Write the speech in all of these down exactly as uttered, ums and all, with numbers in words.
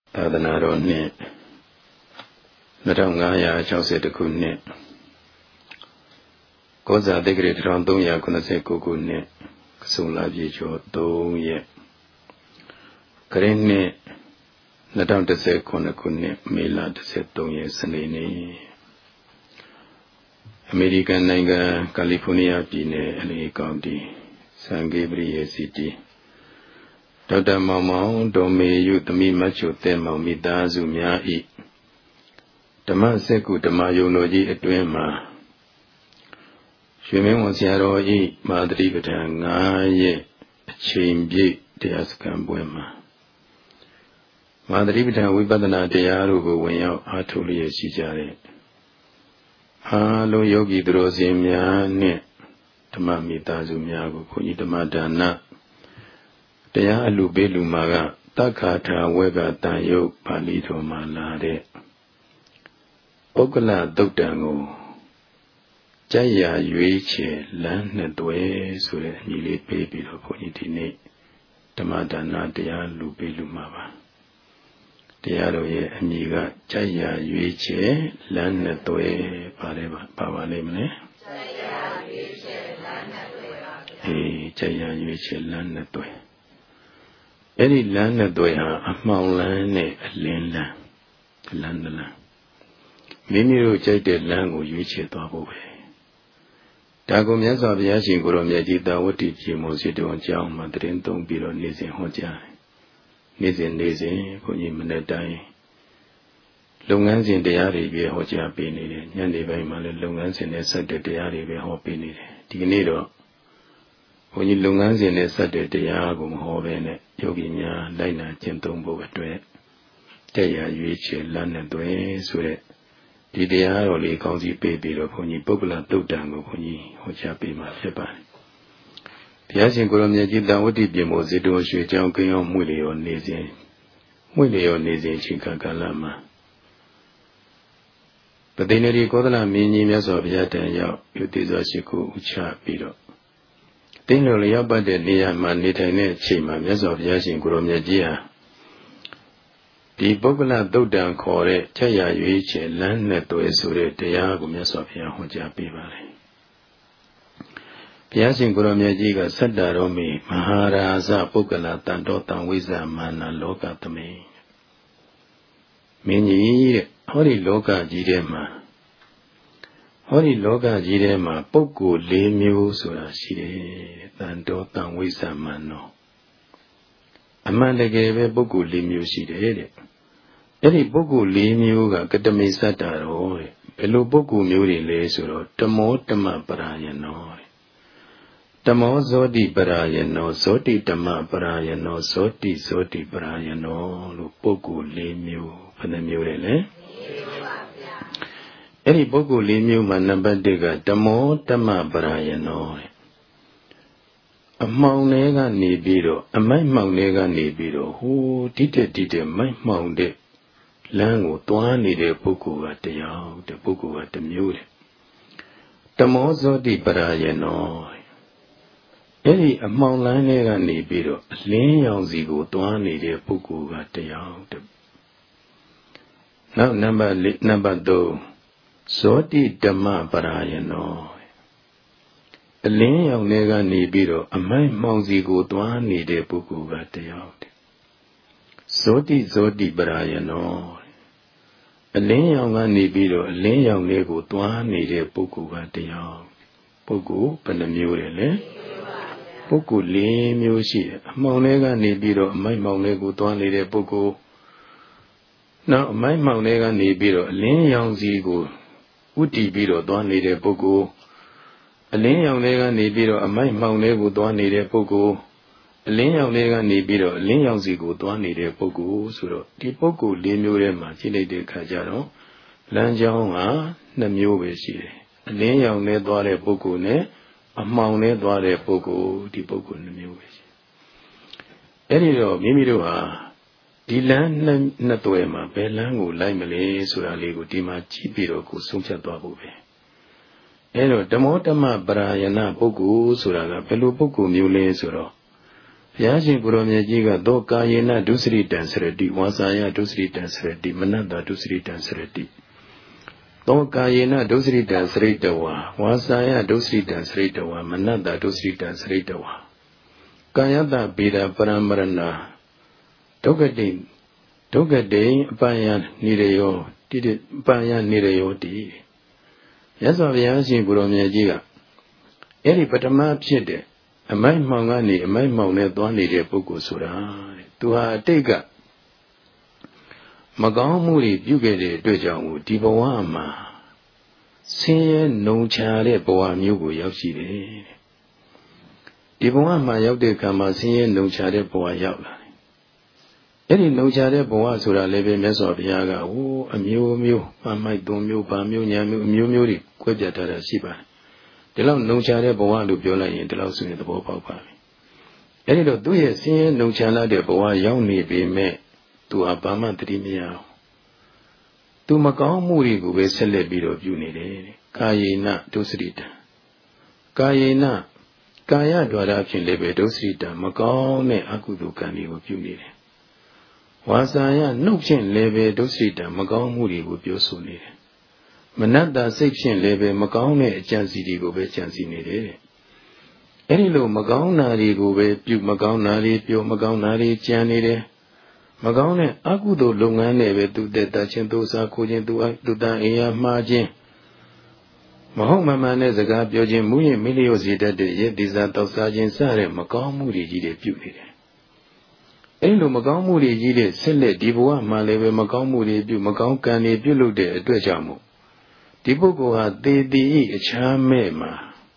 သာသနာတော်နှစ်နှစ်ထောင်ငါးရာ၆၁ခုနှစ်ကောဇာတိဂရတစ်ထောင်သုံးရာခုနှစ်ဆယ်ကိုခုနှစ်ကဆုံလပြည့်ကျော်သုံးရက်ခရစ်နှစ်နှစ်ထောင်တစ်ဆယ်ခုနှစ်ခုနှစ်မေလတစ်ဆယ်သုံးရက်စနေနေ့အမေရိကန်နိုင်ငံကယ်လီဖိုးနီးယားပြည်နယ်အလီကောင်တီဆန်ဂေဘရီယေစီတီဒေါက်တာမောင်မောင်ဒေါ်မေယုသမီးမချိုတဲမောင်မိသားစုများဤဓမ္မစက္ကုဓမ္မယုံတော်ကြီးအတွင်းမှာရွှေမင်းဝန်ဆရာတော်ဤမာသတိပဋ္ဌာန်၅ရက်အချိန်ပြည့်တရားစခန်းပွဲမှာမာသတိပဋ္ဌာန်ဝိပဿနာတရားတို့ကိုဝင်ရောက်အားထုတ်လျက်ရှိကြတဲ့အားလုံးယောဂီသူတော်စင်များနဲ့ဓမ္မမိသားစုများကိုဘုန်းကြီးဓမ္မဒါနတရားအလူပေးလူမှာကတက္ခါထာဝေကတန်ယုတ်ပါဠိတော်မှာလာတဲ့ပုဂ္ဂလသုတ်တံကိုကြိုက်ရာရွေးချယ်လမ်းနှစ်သွဲဆိုတဲ့အမည်လေးပေးပြီးတော့ဘုန်းကြီးဒီနေ့ဓမ္မဒါနတရားလူပေးလူမှာပါတရားတော်ရဲ့အမည်ကကြိုက်ရာရွေးချယ်လမ်းနှစ်သွဲပါတယ်ပါပါပါလိမ့်မလဲကြိုက်ရာရွေးချယ်လမ်းနှစ်သွဲပါအေးကြိုက်ရာရွေးချယ်လမ်းနှစ်သွဲအဲ့ဒီလမ်းနဲ့တွေ့ဟာအမှောင်လမ်းနဲ့အလင်းလမ်းလမ်းလမ်းမိမိတို့ကြိုက်တဲ့လမ်းကိုရွေးချယ်သွားဖို့ပဲဒါကိုမြတ်စွာဘုရားရှင်ကိုရောမြတ်ကြီးတာဝတ္တိပြေမို့စေတော်ကြောင်းမှာတရင်သုံးပြီးတော့နေ့စဉ်ဟောကြားတယ်နေ့စဉ်နေ့စဉ်ဘုန်းကြီးမနေ့တိုင်းလုပ်ငန်းစဉ်တရားတွေပဲဟောကြားပေးနေတယ်ညနေပိုင်းမှာလည်းလုပ်ငန်းစဉ်နဲ့ဆက်တဲ့တရားတွေပဲဟောပေးနေတယ်ဒီကနေ့တော့ဘုန်းကြီးလုပ်ငန်းစဉ်နဲ့ဆက်တဲ့တရားကိုမဟောဘဲနဲ့ယောဂီများလိုက်နာကျင့်သုံးဖို့အတွက်တရားရွေးချယ်လမ်းနဲ့တွင်ဆိုတဲ့ဒီတရားတော်လေးကောင်းစီပေးပြီးတော့ဘုန်းကြီးပုဂ္ဂလသုတ်တံကိုဘုန်းကြီးဟောကြားပေးမှာဖြစ်ပါတယ်။ဘုရားရှင်ကိုရောမြတ်ကြီးတန်ဝတ္တိပြေမို့ဇေတဝန်ရွှေကျောင်းကင်းအောင်မှုလေရောနေစဉ်မှုလေရောနေစဉ်ချိန်ကာလမှာပသိနေရီကောသလမင်းကြီးမြတ်စွာဘုရားတန်ရောက်ယုတိစွာရှိကိုဥချပြီးတော့တင်းတော်လျောက်ပတ်တဲ့နေရာမှာနေထိုင်တဲ့အချိန်မှာမြတ်စွာဘုရားရှင်ကိုရောမြတ်ကြီးဟာဒီပုဂ္ဂလသုတ်တံခေါ်တဲ့ချက်ရရွေးချယ်လမ်းနဲ့တွေ့ဆိုတဲ့တရားကိုမြတ်စွာဘုရားဟောကြားပေးပါတယ်။ဘုရားရှင်ကိုရောမြတ်ကြီးကသတ္တရောမိမဟာရာဇပုဂ္ဂလတန်တော်တံဝိဇ္ဇမာနလောကသမိမင်းကြီးတဲ့ဟောဒီလောကကြီးထဲမှာဟောဒီလောကကြီးထဲမှာပုဂ္ဂိုလ်၄မျိုးဆိုတာရှိတယ်တန်တော်တန်ဝိဇ္ဇမန်နောအမှန်တကယ်ပဲပုဂ္ဂိုလ်၄မျိုးရှိတယ်တဲ့အဲ့ဒီပုဂ္ဂိုလ်၄မျိုးကကတမိသတ္တရောတဲ့ဘယ်လိုပုဂ္ဂိုလ်မျိုးတွေလဲဆိုတော့တမောတမပရာယနောတဲ့တမောဇောတိပရာယနောဇောတိတမပရာယနောဇောတိဇောတိပရာယနောလို့ပုဂ္ဂိုလ်၄မျိုးဘယ်နှမျိုးလဲလဲအဲ့ဒီပုဂ္ဂိုလ်၄မျိုးမှာနံပါတ်၁ကဓမ္မောဓမ္မပရာယနောအမှောင်တွေကနေပြီးတော့အမိုက်မှောင်တွေကနေပြီးတော့ဟိုတိတက်တိတက်မိုက်မှောင်တဲ့လမ်းကိုသွားနေတဲ့ပုဂ္ဂိုလ်ကတရားတဲ့ပုဂ္ဂိုလ်ကတစ်မျိုးတဲ့ဓမ္မောဇောတိပရာယနောအဲ့ဒီအမှောင်လမ်းတွေကနေပြီးတော့အလင်းရောင်စီကိုသွားနေတဲ့ပုဂ္ဂိုလ်ကတရားတဲ့နောက်နံပါတ်၄နံပါတ်၃ဇောတိဓမ္မပရာယနောအလင်းရောင်တွေကနေပြီးတော့အမိုက်မှောင်စီကိုသွားနေတဲ့ပုဂ္ဂိုလ်ကတရားတဲ့ဇောတိဇောတိပရာယနောအလင်းရောင်ကနေပြီးတော့အလင်းရောင်တွေကိုသွားနေတဲ့ပုဂ္ဂိုလ်ကတရားပုဂ္ဂိုလ်ဘယ်နှမျိုးလဲလဲပုဂ္ဂိုလ်၄မျိုးရှိတယ်အမှောင်တွေကနေပြီးတော့အမိုက်မှောင်တွေကိုသွားနေတဲ့ပုဂ္ဂိုလ်နောက်အမိုက်မှောင်တွေကနေပြီးတော့အလင်းရောင်စီကိုဥတည်ပြီးတော့သွားနေတဲ့ပုဂ္ဂိုလ်အလင်းရောင်တွေကနေပြီးတော့အမိုက်မှောင်တွေကိုသွားနေတဲ့ပုဂ္ဂိုလ်အလင်းရောင်တွေကနေပြီးတော့အလင်းရောင်စီကိုသွားနေတဲ့ပုဂ္ဂိုလ်ဆိုတော့ဒီပုဂ္ဂိုလ်၄မျိုးထဲမှာကြည့်လိုက်တဲ့အခါကျတော့လမ်းကြောင်းကနှစ်မျိုးပဲရှိတယ်အလင်းရောင်နဲ့သွားတဲ့ပုဂ္ဂိုလ်နဲ့အမှောင်နဲ့သွားတဲ့ပုဂ္ဂိုလ်ဒီပုဂ္ဂိုလ်နှစ်မျိုးပဲရှိတယ်အဲ့ဒီတော့မိမိတို့ဟာဒီလမ်းနှစ်သွဲမှာဘယ်လမ်းကိုလိုက်မလဲဆိုတာလေးကိုဒီမှာကြည့်ပြီးတော့ကိုဆုံးဖြတ်သွားဖို့ပဲအဲတော့ဓမ္မောဓမ္မပရာယနာပုဂ္ဂိုလ်ဆိုတာကဘယ်လိုပုဂ္ဂိုလ်မျိုးလဲဆိုတော့ဘုရားရှင်ကိုရောမြတ်ကြီးကတော့ကာယေနဒုစရိတံစရတိဝါစာယဒုစရိတံစရတိမနတ္တဒုစရိတံစရတိသောကာယေနဒုစရိတံစရိတဝါဝါစာယဒုစရိတံစရိတဝါမနတ္တဒုစရိတံစရိတဝါကာယတဗေဒပရမရဏဒုက္ခတိဒုက္ခတိအပယနိရယောတိတိအပယနိရယောတိမြတ်စွာဘုရားရှင်ကိုရောမြတ်ကြီးကအဲ့ဒီပထမဖြစ်တဲ့အမိုက်မှောင်ကနေအမိုက်မှောင်နဲ့သွားနေတဲ့ပုဂ္ဂိုလ်ဆိုတာတဲ့သူဟာအတိတ်ကမကောင်းမှုတွေပြုခဲ့တဲ့အတွက်ကြောင့်ဒီဘဝမှာဆင်းရဲနှုံချတဲ့ဘဝမျိုးကိုရောက်ရှိတယ်တဲ့ဒီဘဝမှာရောက်တဲ့အခါမှာဆင်းရဲနှုံချတဲ့ဘဝရောက်လာတယ်အဲ့ဒီနှုံချတဲ့ဘဝဆိုတာလည်းပဲမြတ်စွာဘုရားကဟိုအမျိုးမျိုးပမိုက်သုံးမျိုးပါမျိုးညာမျိုးအမျိုးမျိုးတွေခွဲပြထားတာရှိပါတယ်ဒီလောက်နှုံချတဲ့ဘဝလို့ပြောလိုက်ရင်ဒီလောက်ဆိုရင်သဘောပေါက်ပါပြီအဲ့ဒီတော့သူ့ရဲ့ဆင်းရဲနှုံချလာတဲ့ဘဝရောက်နေပေမဲ့သူဟာဘာမှတတိမရအောင်သူမကောင်းမှုတွေကိုပဲဆက်လက်ပြီးတော့ပြုနေတယ်ကာယေနဒုစရိတံကာယေနကာယဒွါရဖြင့်လည်းပဲဒုစရိတံမကောင်းတဲ့အကုသိုလ်ကံတွေကိုပြုနေတယ်ဝါစာယနှုတ်ဖြင့်လည်းပဲဒုစရိတံမကောင်းမှုတွေကိုပြောဆိုနေတယ်မနတ္တစိတ်ဖြင့်လည်းပဲမကောင်းတဲ့အကြံစီတွေကိုပဲကြံစီနေတယ်အဲ့ဒီလိုမကောင်းတာတွေကိုပဲပြုမကောင်းတာတွေပြောမကောင်းတာတွေကြံနေတယ်မကောင်းတဲ့အကုသိုလ်လုပ်ငန်းနဲ့ပဲသူတက်တာချင်းသူစားခိုးခြင်းသူအသူတန်အင်ရမှားခြင်းမဟုတ်မမှန်တဲ့စကားပြောခြင်းမူရင်မိလျော့စေတတ်တဲ့ရဲ့ဒီစားတောက်စားခြင်းစတဲ့မကောင်းမှုတွေကြီးတွေပြုနေတယ်အဲ့လိုမကောင်းမှုတွေကြီးတဲ့ဆက်လက်ဒီဘဝမှာလည်းပဲမကောင်းမှုတွေပြုမကောင်းကံတွေပြုလုပ်တဲ့အတွက်ကြောင့်မို့ဒီပုဂ္ဂိုလ်ဟာသေတိဤအခြားမဲ့မှာ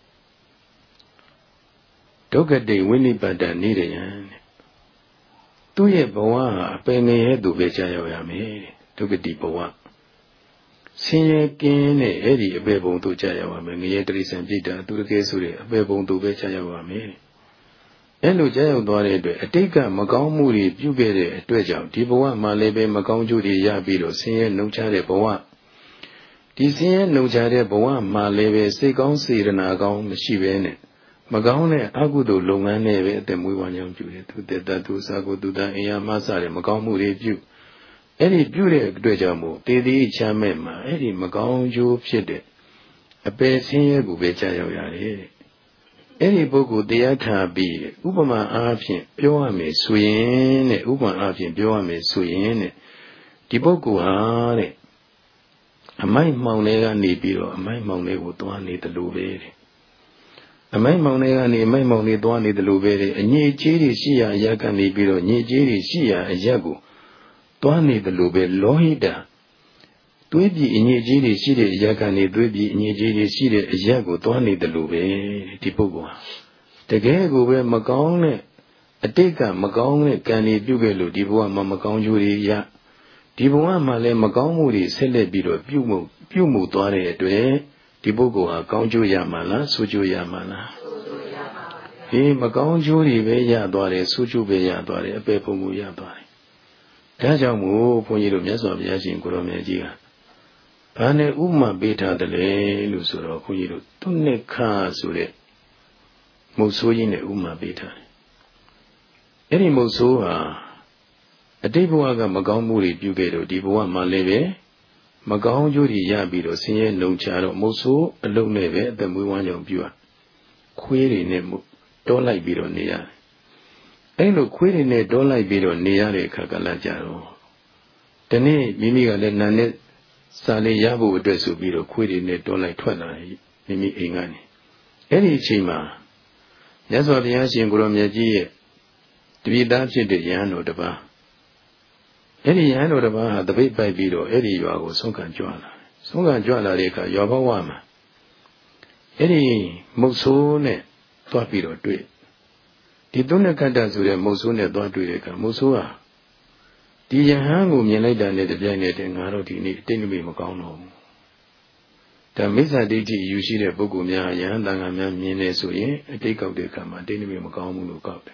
ဒုက္ခတိဝိနိပါဒနိရယံသူ့ရဲ့ဘဝဟာအပင်ငယ်ရဲ့သူပဲကြာရောက်ရမယ်ဒုက္ခတိဘဝဆင်းရဲကင်းတဲ့အဲ့ဒီအပေပုံသူကြာရောက်ရမယ်ငရဲတိရိစ္ဆာန်ပြိတ္တာသူတကယ်ဆိုတဲ့အပေပုံသူပဲကြာရောက်ရမယ်အဲ့လိုကြာရောက်သွားတဲ့အတွက်အတိတ်ကမကောင်းမှုတွေပြုခဲ့တဲ့အတွက်ကြောင့်ဒီဘဝမှာလည်းပဲမကောင်းကျိုးတွေရပြီးတော့ဆင်းရဲနှုံချတဲ့ဘဝဒီဆင်းရဲနှုံချတဲ့ဘဝမှာလည်းပဲစိတ်ကောင်းစေတနာကောင်းမရှိဘဲနဲ့မကောင်းတဲ့အကုသိုလ်လုပ်ငန်းတွေပဲအသက်မွေးဝမ်းကြောင်းပြုတယ်သူတက်တသူစားကိုသူတန်အင်ယာမဆတဲ့မကောင်းမှုတွေပြုအဲ့ဒီပြုတဲ့အတွက်ကြောင့်မို့တေတိချမ်းမဲ့မှာအဲ့ဒီမကောင်းကျိုးဖြစ်တဲ့အပယ်ဆင်းရဲကိုပဲကြာရောက်ရတယ်အဲ့ဒီပုဂ္ဂိုလ်တရားခံပြီးဥပမာအားဖြင့်ပြောရမယ်ဆိုရင်တဲ့ဥပမာအားဖြင့်ပြောရမယ်ဆိုရင်တဲ့ဒီပုဂ္ဂိုလ်ဟာတဲ့အမိုက်မှောင်တွေကနေပြီးတော့အမိုက်မှောင်တွေကိုသွားနေတယ်လို့ပဲတဲ့အမိုက်မှောင်တွေကနေအမိုက်မှောင်တွေသွားနေတယ်လို့ပဲတဲ့အညစ်အကြေးတွေရှိရာအရာကနေပြီးတော့ညစ်အကြေးတွေရှိရာအရာကိုသွားနေတယ်လို့ပဲလောဟိတသွေးပြည်အညစ်အကြေးတွေရှိတဲ့အရာကနေသွေးပြည်အညစ်အကြေးတွေရှိတဲ့အရာကိုသွားနေတယ်လို့ပဲဒီပုဂ္ဂိုလ်ဟာတကယ်ကိုပဲမကောင်းတဲ့အတိတ်ကမကောင်းတဲ့ကံတွေပြုခဲ့လို့ဒီဘဝမှာမကောင်းကျိုးတွေရဒီဘဝမှာလည်းမကောင်းမှုတွေဆက်လက်ပြီးတော့ပြုမှုပြုမှုသွားတဲ့အတွက်ဒီပုဂ္ဂိုလ်ဟာကောင်းကျိုးရမှာလားဆိုးကျိုးရမှာလားဆိုးကျိုးရမှာပါဒီမကောင်းကျိုးတွေပဲရသွားတယ်ဆိုးကျိုးပဲရသွားတယ်အပေပုံမှုရသွားတယ်ဒါကြောင့်မို့ဘုန်းကြီးတို့မြတ်စွာဘုရားရှင်ကိုရောမြတ်ကြီးကဘာနဲ့ဥမာပေးထားတယ်လဲလို့ဆိုတော့ဘုန်းကြီးတို့သူနှစ်ခါဆိုတဲ့မုတ်ဆိုးကြီးနဲ့ဥမာပေးထားတယ်အဲ့ဒီမုတ်ဆိုးဟာအတိတ်ဘဝကမကောင်းမှုတွေပြုခဲ့တော့ဒီဘဝမှာလည်းပဲမကောင်းကျိုးတွေရပြီးတော့ဆင်းရဲနှုံချတော့မုတ်ဆိုးအလုံးနဲ့ပဲအသက်မွေးဝမ်းကြောင်းပြုရခွေးတွေနဲ့တောလိုက်ပြီးတော့နေရတယ်အဲ့လိုခွေးတွေနဲ့တောလိုက်ပြီးတော့နေရတဲ့အခါကလည်းကြတော့ဒီနေ့မိမိကလည်းနာနဲ့စာလေးရဖို့အတွက်ဆိုပြီးတော့ခွေးတွေနဲ့တောလိုက်ထွက်လာမိမိအိမ်ကနေအဲ့ဒီအချိန်မှာမြတ်စွာဘုရားရှင်ကိုရောမြတ်ကြီးရဲ့တပည့်သားဖြစ်တဲ့ယဟန်တော်တစ်ပါးအဲ့ဒီယဟန်တော်တစ်ပါးဟာတပိတ်ပိုက်ပြီးတော့အဲ့ဒီရွာကိုဆုံးခံကြွလာဆုံးခံကြွလာတဲ့အခါရွာဘဝမှာအဲ့ဒီမုတ်ဆိုးနဲ့တွားပြီးတော့တွေ့ဒီသုံးနှစ်ခတ္တဆိုတဲ့မုတ်ဆိုးနဲ့တွားတွေ့တဲ့အခါမုတ်ဆိုးဟာဒီယဟန်ကိုမြင်လိုက်တာနဲ့တပြိုင်နက်တည်းငါတို့ဒီနေ့တိတ်နမိတ်မကောင်းတော့ဘူးဒါမိစ္ဆာဒိဋ္ဌိယူရှိတဲ့ပုဂ္ဂိုလ်များယဟန်တန်ခါများမြင်နေဆိုရင်အတိတ်ကောက်တဲ့အခါမှာတိတ်နမိတ်မကောင်းဘူးလို့ကောက်တယ်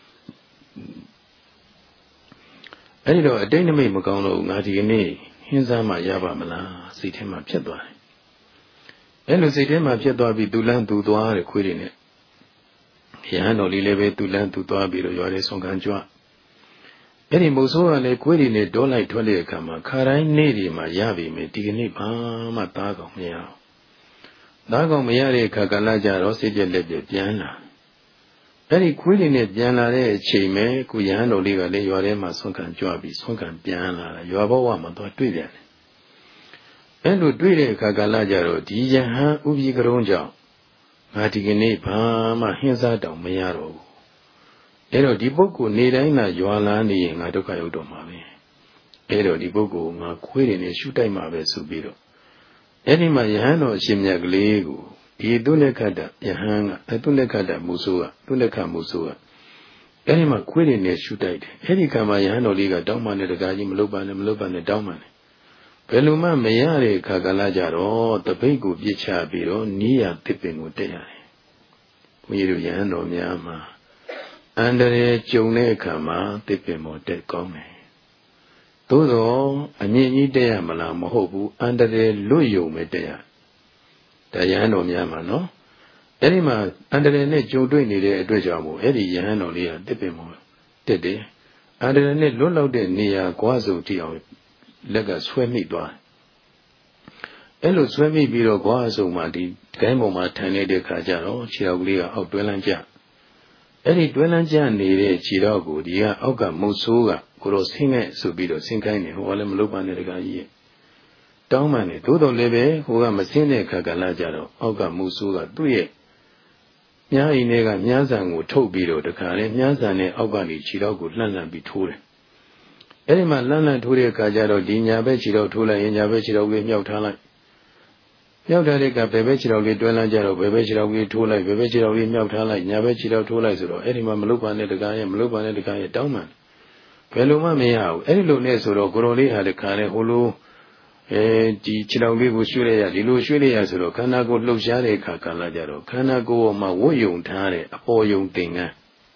အဲ့ဒီတော့အတိတ်နမိတ်မကောင်းတော့ငါဒီကနေ့ဟင်းစားမှရပါမလားစိတ်ထဲမှာဖြစ်သွားတယ်အဲ့လိုစိတ်ထဲမှာဖြစ်သွားပြီးသူလန်းသူသွားတဲ့ခွေးတွေနဲ့ Yan or Lilebe to land to Tabiro, Yore Songanjua. Any Mosoa query don't like Tole Kama, Karai Nedi, my Yavi, me Tigni Pama Tago Meow. Dago Meare Kakalaja, Rosija Lebe Diana. Any query net Diana, Chime, Kuyan or Liga, Yore Masonkan Joabi, Sonkan Diana, Yoabawama, Twitter. And would Twitter Kakalaja, Dijaha, Ubi Gronja. Matigini Pama, Hinza down Mayaro. Ero di Boku, Nidana, Yoalani, Nadoka Yodomami. Ero di Boku, ma query in Shutai Mabe Subiro. Any Mayano, Shimya Glegu, Idunekada, Yahanga, Adunekada Musua, Duneka Musua. Any ma query in Shutai, Any Kamayano Liga, Dauman, the Gajim Luban and Luban and Dauman. Peluma Mayare Kagalajaro, the Pegu Bicha Biro, Nia tipping Utea. Miruyano Miama. Andere Jone Kama, tipping de Come. Todo, a Nini dea Malam Hobu, under the Luyo Medea. Diano Miama, no? Erima, under the net Jodwini de Dredjamo, Eddie Yano Lia, tipping Tede. Under the net Lolo de Nia Guazo Tio. Lega swemi dwa. Elo swemi biro guazo mati, gaimo matane de kajaro, chiraulia au dwelanja. Eri dwelanja nire chiragu, dia auga musuga, kuro singe subiro sinkaini, huwale mlupane de gaye. Taumane, todo lebe, huwa masine kagalajaro, auga musuga, tuye. Nya inega nyazangu tobiro de kare, nyazane auga ni chiragu lana biture. Erima Lana Turia Kajaro, Dina Bechiro, Tula, and Yabechiro with Yautala. Yautarika, Bebechiro, Dwelangero, Bebechiro, Tula, Bebechiro, Yautala, Yabechiro, Tula, Erima Malupa, Nedagaya, Malupa, Nedagaya, Dauman. Peluma Meow, Erilu Nesoro, Goroli had a cane, Hulu, Di Chirawi, Shuria, Dilu Shuria, Kanago, Lushare, Kakalajaro, Kanago, Mawuyung Tare, a boyung thing.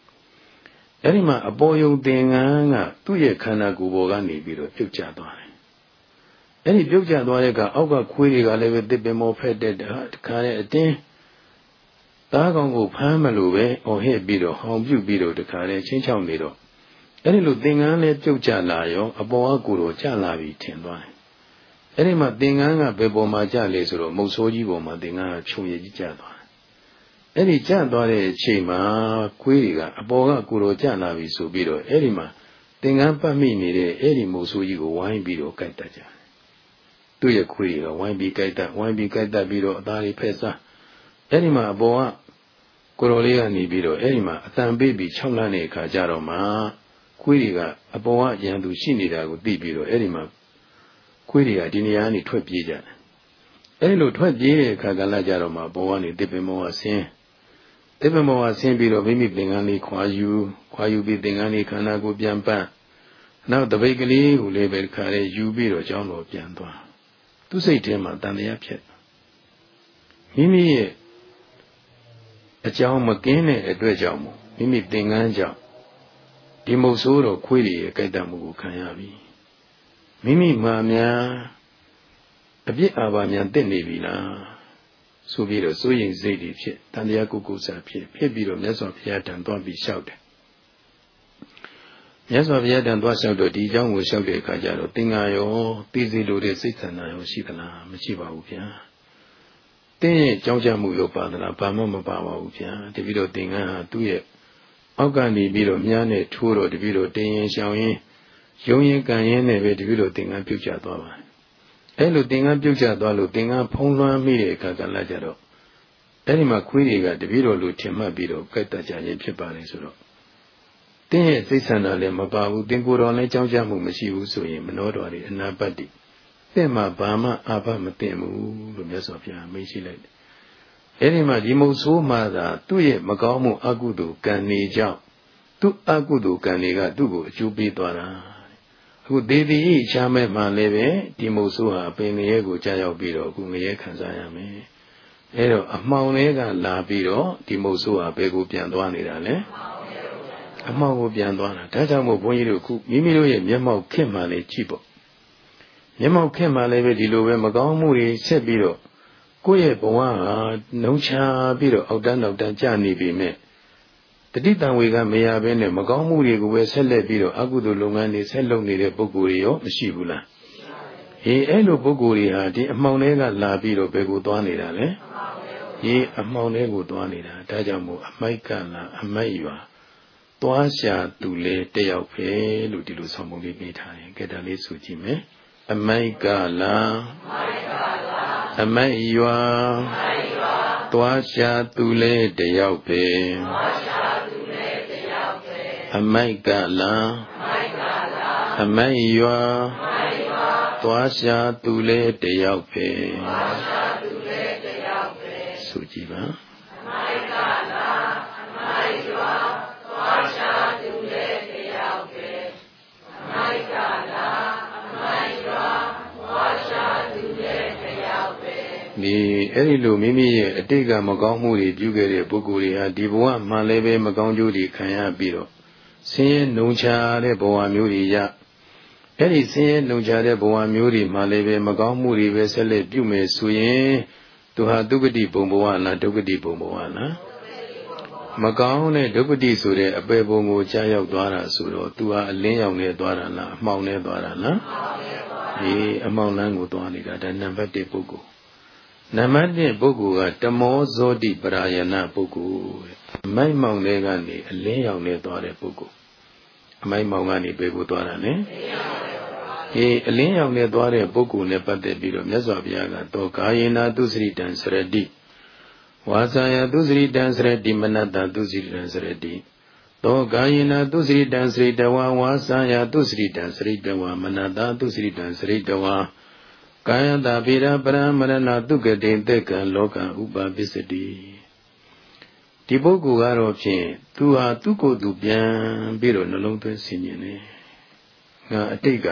Erima a boyung dinga, two ye cana gubogani biro, picture dware. Any picture dwarega, Oga Quiriga level dip more petted heart, carry a day. Dagongo Pamaluwe, or head biro, home view biro, the carry, change out middle. Any little dinga let picture layo, a boa guru, jalavi, ten dware. Erima dinga, bebo maja lesero, mosoji woma dinga, chuye jadwa. Eri Jandore Chima, Quiriga, a boga guru janavi subiro, Erima, Dingampa mini, Eri Musuigo, wine biro, Kaitaja. Do ya Quiriga, wine be Kaita, wine be Kaita biro, Dari Pesa. Erima, Boa, Gorolia ni biro, Erima, Tan baby, Chamlane Kajaro ma, Quiriga, a Boa Yandu Shinida, Dibiro, Erima, Quiriga, Diniani, Twepija. Elo Twepje, Kagalajaro ma, Boani, Dipemo, Sin. Tepemo Sembiro Mimi Bingani Kwayu, Kwayu be Dingani Kanago Biampa. Now the bakery who label carry you biro John or Piantua. To say Tema than the Apet. Mimi a Jam again a Dredjamo, Mimi Dinganja. Dimosoro Quili a Kaidamu Kayabi. Mimi Mamia a bit Abamian Denevila. Subiro, so in Zedi, Tandiaku Sapie, Pebiro, Nesor Piat and don't be shouted. Nesor Piat and was shouted, the young was shouted, Kajaro, Tingayo, Tizi Lude Sitana, Shikana, Machiva Upia. Te Joja Muyo Padra, Pamama Bawa Upia, the video Tinga, do it. Ogani Biro, Miane, Turo, the video Ting, Xiaoyin, Young Gayenne, the video Tinga, Pucha Dova. Elo dinga picture dwalu dinga pongwa mire kagalajaro. Erima Quiriga, the biro lutima biro, Kataja, Pipani Suro. Then Sisana Lemababu, Dinguro, Jamu, Mashiu, Sui, Manodori, and Nabadi. Then my Bama, Abba Matemu, Lumesofia, Mishile. Erima Dimosu Mada, Tuye, Magamu, Agudu, Ganija. Tu Agudu, Ganiga, Dugu, Jubi Dora. Who did the Chame Maleve, Timosua, Peniego, Jayo Biro, Gumie Kazayame. Ero, a Maunega, La Biro, Timosua, Bego Pianduanirale. A Mau Pianduana, Tajamo Boyiku, Mimiro, Yamau Kemale Chibo. Yamau Kemale, Dilo, Magamuri, Sebiro. Kuye Boa, no cha Biro, Odano Dajani be me. တတိတံဝေကမရဘဲနဲ့မကောင်းမှုတွေကိုပဲဆက်လက်ပြီးတော့အကုသိုလ်လုပ်ငန်းတွေဆက်လုပ်နေတဲ့ပုဂ္ဂိုလ်တွေရောမရှိဘူးလားဟေးအဲ့လိုပုဂ္ဂိုလ်တွေဟာဒီအမှောင်တွေကလာပြီးတော့ဘယ်ကိုသွားနေတာလဲဟေးအမှောင်တွေကိုသွားနေတာဒါကြောင့်မို့အမိုက်ကလာအမိုက်ရွာသွားရှာသူလေတယောက်ပဲလို့ဒီလိုဆောင်ပုံလေးပေးထားတယ်ကဲဒါလေးဆိုကြည့်မယ်အမိုက်ကလာအမိုက်ရွာသွားရှာသူလေတယောက်ပဲအမိုက်ကလာအမိုက်ရွာသွားရှာသူလေတယောက်ပဲဆိုကြည့်ပါအမိုက်ကလာအမိုက်ရွာသွားရှာသူလေတယောက်ပဲအမိုက်ကလာအမိုက်ရွာသွားရှာသူလေတယောက်ပဲဒီအဲ့ဒီလိုမိမိရဲ့အတိတ်ကမကောင်းမှုတွေပြုခဲ့တဲ့ပုဂ္ဂိုလ်တွေဟာဒီဘဝမှာလည်းပဲမကောင်းကျိုးတွေခံရပြီးတော့ဆင်းရဲနှုံချတဲ့ဘဝမျိုးတွေရအဲ့ဒီဆင်းရဲနှုံချတဲ့ဘဝမျိုးတွေမှာလည်းပဲမကောင်းမှုတွေပဲဆက်လက်ပြုမယ်ဆိုရင်သူဟာဒုက္ခတိဘုံဘဝလားဒုက္ခတိဘုံဘဝလားမကောင်းတဲ့ဒုက္ခတိဆိုတဲ့အပေဘုံကိုကြားရောက်သွားတာဆိုတော့သူဟာအလင်းရောင်နဲ့သွားတာလားအမှောင်နဲ့သွားတာလားဒီအမှောင်လန်းကိုသွားနေတာဒါနံပါတ်တစ်ပုဂ္ဂိုလ်နံပါတ်နှစ်ပုဂ္ဂိုလ်ကတမောဇောတိပရာယနာပုဂ္ဂိုလ်အမိုက်မောင်တွေကနေအလင်းရောင်နဲ့သွားတဲ့ပုဂ္ဂိုလ်အမိုက်မောင်ကနေဘယ်ကိုသွားတာလဲအေးအလင်းရောင်နဲ့သွားတဲ့ပုဂ္ဂိုလ်နဲ့ပတ်သက်ပြီးတော့မြတ်စွာဘုရားကတော့ကာယေနာသုစရိတံစရတိဝါစာယသုစရိတံစရတိမနတသုစရိတံစရတိသောကာယေနာသုစရိတံစရိတဝါဝါစာယသုစရိတံစရိတဝါမနတသုစရိတံစရိတဝါကာယတာပိရပရမရဏတုကတိတက္ကံလောကဥပပစ္စတိဒီပုဂ္ဂိုလ်ကတော့ဖြင့်သူဟာသူ့ကိုယ်သူပြန်ပြီးတော့နှလုံးသွင်းဆင်ခြင်နေငါအတိတ်က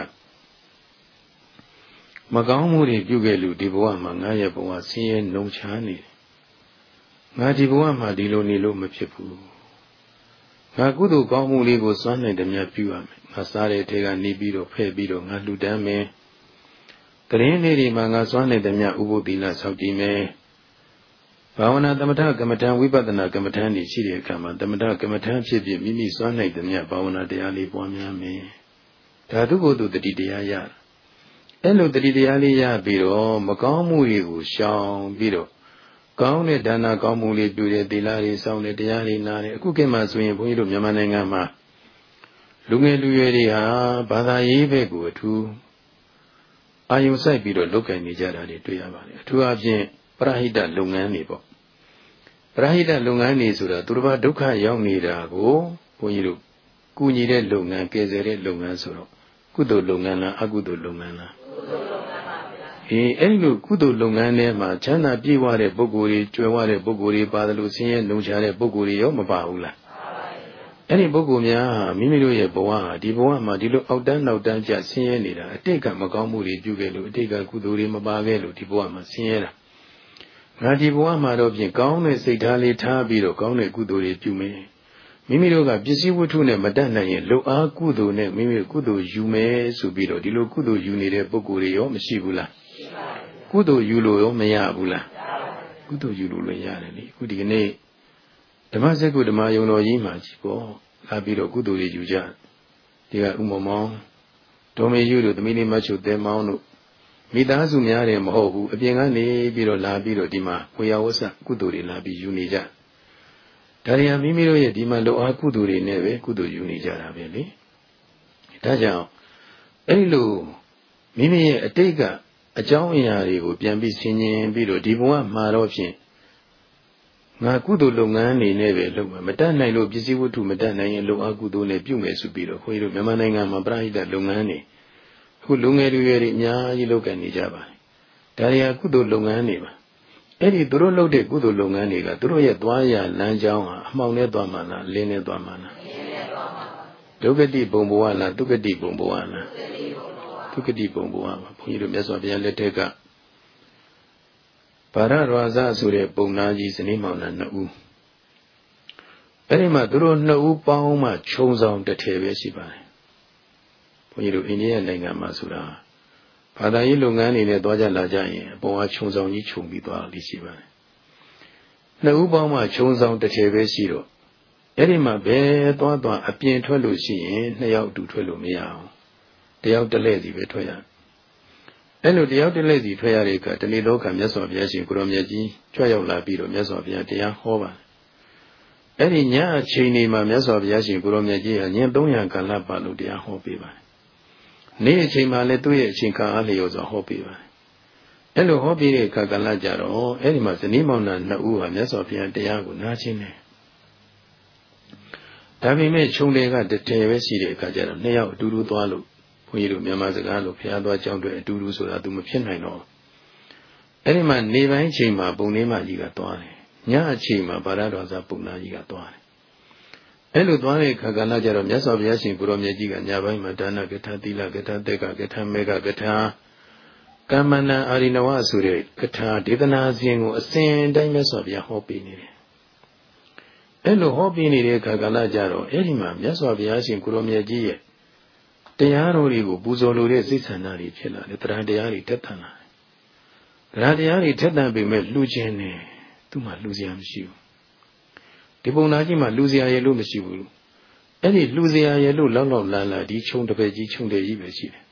မကောင်းမှုတွေပြုခဲ့လို့ဒီဘဝမှာငါရဲ့ဘဝဆင်းရဲနှုံချနေတယ်ငါဒီဘဝမှာဒီလိုနေလို့မဖြစ်ဘူးငါကုသိုလ်ကောင်းမှုလေးကိုစွမ်းနိုင်တယ်များပြုရမယ်ငါစားတဲ့ထဲကနေပြီးတော့ဖဲ့ပြီးတော့ငါလှူဒန်းမယ်တရင်လေးတွေမှာငါစွမ်းနိုင်တယ်များဥပုသ္တိလဆောက်တည်မယ်ဘာဝနာသမထကမ္မဋ္ဌာန်းဝိပဿနာကမ္မဋ္ဌာန်းတွေရှိတဲ့အခါမှာသမထကမ္မဋ္ဌာန်းဖြစ်ဖြစ်မိမိစွမ်းနိုင်တယ်များဘာဝနာတရားလေးပွားများမယ်ဒါသူကိုယ်သူတတိတရားရအဲ့လိုတတိတရားလေးရပြီးတော့မကောင်းမှုတွေကိုရှောင်ပြီးတော့ကောင်းတဲ့ဒါနကောင်းမှုလေးပြုတဲ့သီလတွေစောင့်တဲ့တရားတွေနားတယ်အခုခေတ်မှာဆိုရင်ဘုန်းကြီးတို့မြန်မာနိုင်ငံမှာလူငယ်လူရွယ်တွေဟာဘာသာရေးဘက်ကိုအထူးအာယုံစိုက်ပြီးတော့လုပ်ကင်နေကြတာတွေတွေ့ရပါတယ်အထူးအဖြင့်ပရဟိတလုပ်ငန်းတွေပေါ့ပရဟိတလုပ်ငန်းတွေဆိုတာသူတစ်ပါးဒုက္ခရောက်နေတာကိုဘုန်းကြီးတို့ကူညီတဲ့လုပ်ငန်းကယ်ဆယ်တဲ့လုပ်ငန်းဆိုတော့ကုသိုလ်လုပ်ငန်းလားအကုသိုလ်လုပ်ငန်းလားကုသိုလ်လုပ်ငန်းပါဗျာအေးအဲ့လိုကုသိုလ်လုပ်ငန်းထဲမှာချမ်းသာပြည့်ဝတဲ့ပုဂ္ဂိုလ်တွေကြွယ်ဝတဲ့ပုဂ္ဂိုလ်တွေပါတယ်လို့ဆင်းရဲနှုံချတဲ့ပုဂ္ဂိုလ်တွေရောမပါဘူးလားအဲ့ဒီပုဂ္ဂိုလ်များမိမိတို့ရဲ့ဘဝဟာဒီဘဝမှာဒီလိုအောက်တန်းနောက်တန်းကျဆင်းရဲနေတာအတိတ်ကမကောင်းမှုတွေပြုခဲ့လို့အတိတ်ကကုသိုလ်တွေမပါခဲ့လို့ဒီဘဝမှာဆင်းရဲတာငါဒီဘဝမှာတော့ပြင်ကောင်းတဲ့စိတ်ထားလေးထားပြီးတော့ကောင်းတဲ့ကုသိုလ်တွေပြုမယ်မိမိတို့ကပစ္စည်းဝတ္ထုနဲ့မတတ်နိုင်ရင်လုံအားကုသိုလ်နဲ့မိမိတို့ကုသိုလ်ယူမယ်ဆိုပြီးတော့ဒီလိုကုသိုလ်ယူနေတဲ့ပုဂ္ဂိုလ်တွေရောမရှိဘူးလားရှိပါဘူးကုသိုလ်ယူလို့ရောမရဘူးလားကုသိုလ်ယူလို့လည်းရတယ်လေအခုဒီကနေ့ဓမ္မစက္ကုဓမ္မယုံတော်ကြီးမှာကြည့်ပေါ့လာပြီးတော့ကုသိုလ်တွေယူကြဒီကဥမ္မောင်မောင်ဒေါ်မေယူတို့သမီးလေးမချုတဲမောင်တို့မိသားစုများတယ်မဟုတ်ဘူးအပြင်ကနေပြီးတော့လာပြီးတော့ဒီမှာဝေယဝဆကုသိုလ်တွေလာပြီးယူနေကြဒါရီယာမိမိတို့ရဲ့ဒီမှာလောအားကုသိုလ်တွေနဲ့ပဲကုသိုလ်ယူနေကြတာပဲလေဒါကြောင့်အဲ့လိုမိမိရဲ့အတိတ်ကအကြောင်းအရာတွေကိုပြန်ပြီးဆင်ခြင်ပြီးတော့ဒီဘဝမှာတော့ဖြင့်ငါကုသိုလ်လုပ်ငန်းနေနဲ့ပဲလုပ်မှာမတတ်နိုင်လို့ပစ္စည်းဝတ္ထုမတတ်နိုင်ရင်လောအားကုသိုလ်နဲ့ပြုမယ်ဆိုပြီးတော့ခွေးတို့မြန်မာနိုင်ငံမှာပရိဟိတလုပ်ငန်းတွေအခုလူငယ်လူရွယ်တွေအများကြီးလုပ်กันနေကြပါတယ်ဒါရီယာကုသိုလ်လုပ်ငန်းတွေပါအဲ့ဒီသူတို့လုပ်တဲ့ကုသိုလ်လုပ်ငန်းတွေကသူတို့ရဲ့သွားရလမ်းကြောင်းဟာအမှောင်နဲ့သွားမှလားလင်းနဲ့သွားမှလားလင်းနဲ့သွားမှပါဒုက္ခတိဘုံဘဝလားဒုက္ခတိဘုံဘဝလားဒုက္ခတိဘုံဘဝပါဘုန်းကြီးတို့မြတ်စွာဘုရားလက်ထက်ကဗာရရဝါဇဆိုတဲ့ပုံနာကြီးဇနီးမောင်နှံနှစ်ဦးအဲ့ဒီမှာသူတို့နှစ်ဦးပေါင်းမှခြုံဆောင်တစ်ထည်ပဲရှိပါတယ်ဘုန်းကြီးတို့အိန္ဒိယနိုင်ငံမှာဆိုတာဘာသာရေးလုပ်ငန်းတွေနဲ့သွားကြလာကြရင်အပေါ်ကခြုံဆောင်ကြီးခြုံပြီးသွားလိမ့်ရှိပါတယ်နှစ်ဦးပေါင်းမှခြုံဆောင်တစ်ထည်ပဲရှိတော့အဲ့ဒီမှာပဲသွားသွားအပြင်ထွက်လို့ရှိရင်နှစ်ယောက်အတူထွက်လို့မရအောင်တယောက်တစ်လက်စီပဲထွက်ရအဲ့လိုတယောက်တစ်လက်စီထွက်ရတဲ့အခါတနေ့တော့ကမြတ်စွာဘုရားရှင်ကိုရောမြတ်ကြီးကြွရောက်လာပြီးတော့မြတ်စွာဘုရားတရားဟောပါအဲ့ဒီညအချိန်ဒီမှာမြတ်စွာဘုရားရှင်ကိုရောမြတ်ကြီးဟာညသုံးရာကာလပတ်လို့တရားဟောပေးပါတယ်နေ့အချိန်မှာလည်းသူ့ရဲ့အချိန်ကာအားလျော်စွာဟောပေးပါတယ်အဲ့လိုဟောပေးတဲ့အခါကာလကြတော့အဲ့ဒီမှာဇနီးမောင်နှံနှစ်ဦးဟာမြတ်စွာဘုရားတရားကိုနားချင်းတယ်ဒါပေမဲ့ခြုံတွေကတထည်ပဲရှိတဲ့အခါကျတော့နှစ်ယောက်အတူတူသွားလို့ဘုန်းကြီးတို့မြန်မာစကားလို့ဘုရားသွားကြောင်းတွေအတူတူဆိုတာသူမဖြစ်နိုင်တော့အဲ့ဒီမှာနေပိုင်းချိန်မှာပုံလေးမကြီးကသွားတယ်ညအချိန်မှာဗာရတော်စာပုံနာကြီးကသွားတယ်အဲ့လိုသွားတဲ့အခါကလည်းကြတော့မြတ်စွာဘုရားရှင်ကိုရောမြတ်ကြီးကညပိုင်းမှာဒါနကထာသီလကထာတက်ကကထာမေဃကထာကမ္မန္တအာရိနဝဆိုတဲ့ကထာဒေသနာစဉ်ကိုအစဉ်တိုင်းမြတ်စွာဘုရားဟောပေးနေတယ်အဲ့လိုဟောပေးနေတဲ့အခါကလည်းကြတော့အဲ့ဒီမှာမြတ်စွာဘုရားရှင်ကိုရောမြတ်ကြီးရဲ့တရားတော်တွေကိုပူဇော်လိုတဲ့စိတ်ဆန္ဒတွေဖြစ်လာတယ်တရားတရားတွေတက်ထန်လာတယ်တရားတရားတွေထက်သန်ပေမဲ့လှူခြင်းနဲ့သူ့မှာလှူစရာမရှိဘူးဒီပုံနာကြီးမှာလှူစရာရလို့မရှိဘူးအဲ့ဒီလှူစရာရလို့လောက်လောက်လာလာဒီခြုံတစ်ပည့်ကြီးခြုံတယ်ကြီးပဲရှိတယ်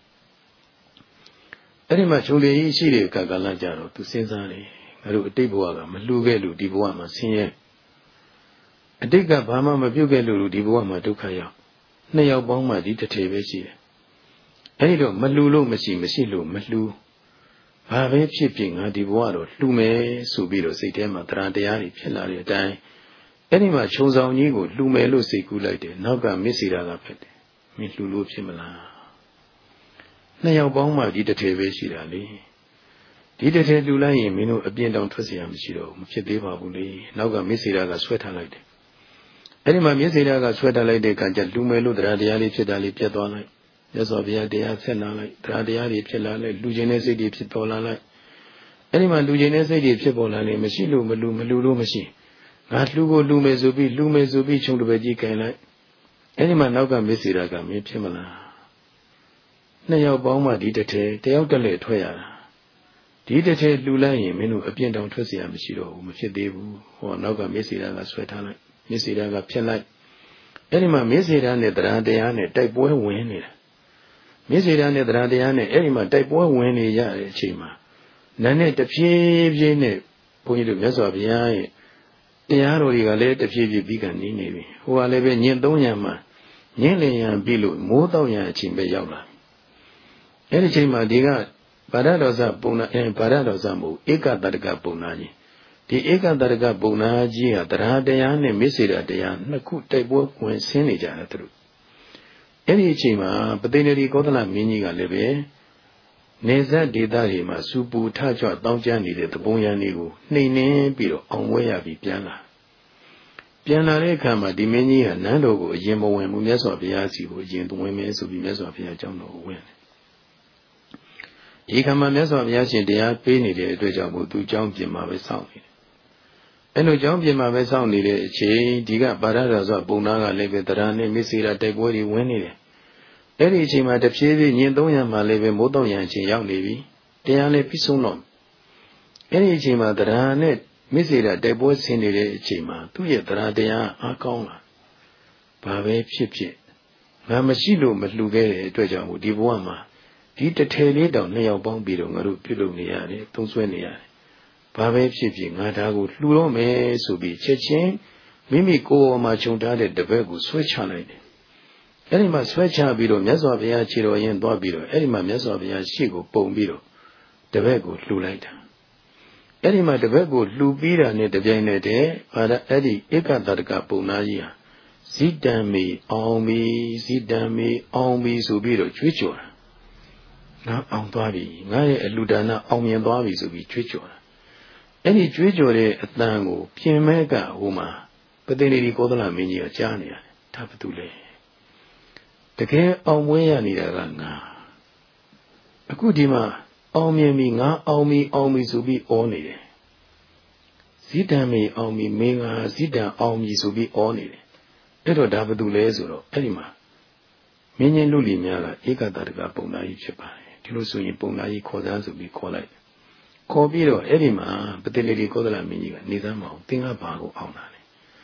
အဲ့ဒီမှာခြုံတယ်ကြီးရှိတဲ့အခါကလည်းကြတော့သူစဉ်းစားတယ်ငါတို့အတိတ်ဘဝကမလှူခဲ့လို့ဒီဘဝမှာဆင်းရဲအတိတ်ကဘာမှမပြုတ်ခဲ့လို့ဒီဘဝမှာဒုက္ခရောက်နှစ်ယောက်ပေါင်းမှဒီတစ်ထည်ပဲရှိတယ်အဲ့ဒီတော့မလှူလို့မရှိမရှိလို့မလှူဘာပဲဖြစ်ဖြစ်ငါဒီဘဝတော့လှူမယ်ဆိုပြီးတော့စိတ်ထဲမှာတရားတရားတွေဖြစ်လာတဲ့အတိုင်းအဲ့ဒီမှာခြုံဆောင်ကြီးကိုလှူမယ်လို့စိတ်ကူးလိုက်တယ်နောက်ကမစ္စေတာကဖြစ်တယ်မင်းလှူလို့ဖြစ်မလားနှစ်ယောက်ပေါင်းမှဒီတစ်ထည်ပဲရှိတာလေဒီတစ်ထည်လှူလိုက်ရင်မင်းတို့အပြင်းတောင်ထွက်เสียမရှိတော့ဘူးမဖြစ်သေးပါဘူးလေနောက်ကမစ္စေတာကဆွဲထားလိုက်တယ်အဲ့ဒီမှာမစ္စေတာကဆွဲထားလိုက်တဲ့အခါကျလှူမယ်လို့တရားတရားလေးဖြစ်တာလေးပြတ်သွားလိုက်မြတ်စွာဘုရားတရားဆက်လာလိုက်တရားတရားတွေဖြစ်လာလိုက်လူချင်းတဲ့စိတ်တွေဖြစ်ပေါ်လာလိုက်အဲ့ဒီမှာလူချင်းတဲ့စိတ်တွေဖြစ်ပေါ်လာလေမရှိလို့မလူမလူလို့မရှိငါလှူကိုလှူမယ်ဆိုပြီးလှူမယ်ဆိုပြီးခြုံတစ်ပည့်ကြီးကင်လိုက်အဲ့ဒီမှာနောက်ကမစ္စေတာကမင်းဖြစ်မလားနှစ်ယောက်ပေါင်းမှဒီတစ်ထည်တယောက်တည်းထွက်ရတာဒီတစ်ထည်လှူလိုက်ရင်မင်းတို့အပြင်းတောင်ထွက်เสียမရှိတော့ဘူးမဖြစ်သေးဘူးဟောနောက်ကမစ္စေတာကဆွဲထားလိုက်မစ္စေတာကဖြစ်လိုက်အဲ့ဒီမှာမစ္စေတာနဲ့တရားတရားနဲ့တိုက်ပွဲဝင်နေတာမစ္စေတာနဲ့တရားတရားနဲ့အဲ့ဒီမှာတိုက်ပွဲဝင်နေရတဲ့အချိန်မှာနာနဲ့တဖြည်းဖြည်းနဲ့ဘုန်းကြီးတို့မြတ်စွာဘုရားရဲ့တရားတော်တွေကလည်းတဖြည်းဖြည်းပြီးကနေနေပြီဟိုကလည်းပဲညင်သုံးရံမှာညင်လျင်ပြီးလို့မိုးတော့ရံအချိန်ပဲရောက်လာအဲ့ဒီအချိန်မှာဒီကဗာရတော်စပုံနာအဲဗာရတော်စမဟုတ်ဧကတတကပုံနာကြီးဒီဧကတတကပုံနာကြီးဟာတရားတရားနဲ့မစ္စေတာတရားနှစ်ခုတိုက်ပွဲဝင်ဆင်းနေကြတယ်သူတို့အဲ့ဒီအချိန်မှာပသိနေရီကောသလမင်းကြီးကလည်းပဲနေဇတ်ဒေသတွေမှာစူပူထကြွတောင်းကျမ်းနေတဲ့တပုံရံတွေကိုနှိမ်နှင်းပြီးတော့အောင်ပွဲရပြီးပြန်လာပြန်လာတဲ့အခါမှာဒီမင်းကြီးကနန်းတော်ကိုအရင်မဝင်ဘူးမြတ်စွာဘုရားစီကိုအရင်ဝင်မယ်ဆိုပြီးမြတ်စွာဘုရားကျောင်းတော်ကိုဝင်တယ်ဒီခါမှာမြတ်စွာဘုရားရှင်တရားပေးနေတဲ့အတွက်ကြောင့်မို့သူကျောင်းပြင်မှာပဲစောင့်နေတယ်အဲ့လိုကျောင်းပြင်မှာပဲစောင့်နေတဲ့အချိန်ဒီကဗာရတော်ဆိုပုံနာကလည်းပဲတရားနဲ့မစ္စေတာတိုက်ပွဲတွေဝင်နေတယ်အဲ့ဒီအချိန်မှာတဖြည်းဖြည်းညင်သုံးရံမှာလည်းပဲမိုးတော့ရံအချိန်ရောက်နေပြီတရားလည်းပြီးဆုံးတော့အဲ့ဒီအချိန်မှာတရားနဲ့မစ္စေတာတိုက်ပွဲဆင်နေတဲ့အချိန်မှာသူ့ရဲ့တရားတရားအားကောင်းလာဘာပဲဖြစ်ဖြစ်ငါမရှိလို့မလှူခဲ့တဲ့အတွက်ကြောင့်ဒီဘဝမှာဒီတထည်လေးတောင်နှစ်ယောက်ပေါင်းပြီးတော့ငါတို့ပြုလုပ်နေရတယ်သုံးဆွဲနေရတယ်ဘာပဲဖြစ်ဖြစ်ငါဒါကိုလှူတော့မယ်ဆိုပြီးချက်ချင်းမိမိကိုယ်ပေါ်မှာခြုံထားတဲ့တပည့်ကိုဆွဲချလိုက်တယ်အဲ့ဒီမှာဆွဲချပြီးတော့မြတ်စွာဘုရားခြေတော်ရင်သွားပြီးတော့အဲ့ဒီမှာမြတ်စွာဘုရားရှေ့ကိုပုံပြီးတော့တပည့်ကိုလှူလိုက်တာအဲ့ဒီမှာတပည့်ကိုလှူပြီးတာနဲ့တပြိုင်နက်တည်းဘာသာအဲ့ဒီဧကတတကပုံနာကြီးဟာဇိတံမီအောင်မီဇိတံမီအောင်မီဆိုပြီးတော့ကြွေးကြော်တာငါအောင်သွားပြီငါရဲ့အလှူဒါနအောင်မြင်သွားပြီဆိုပြီးကြွေးကြော်တာအဲ့ဒီကြွေးကြော်တဲ့အတန်ကိုပြင်မဲကဟိုမှာပသိနေဒီကောသလမင်းကြီးကကြားနေရတယ်ဒါဘာတူလဲတကယ်အောင်ပွဲရနေတာကငါအခုဒီမှာအောင်မြင်ပြီငါအောင်ပြီအောင်ပြီဆိုပြီးအောနေတယ်ဇိတံမေအောင်ပြီမင်းကဇိတံအောင်ပြီဆိုပြီးအောနေတယ်အဲ့တော့ဒါဘာတူလဲဆိုတော့အဲ့ဒီမှာမင်းချင်းလူလီများကဧကတတကပုံနာကြီးဖြစ်ပါတယ်ဒီလိုဆိုရင်ပုံနာကြီးခေါ်သားဆိုပြီးခေါ်လိုက်ခေါ်ပြီးတော့အဲ့ဒီမှာပတိလေဒီကောသလမင်းကြီးကနေသမ်းမအောင်သင်္ကဘာကိုအောင်လာတယ်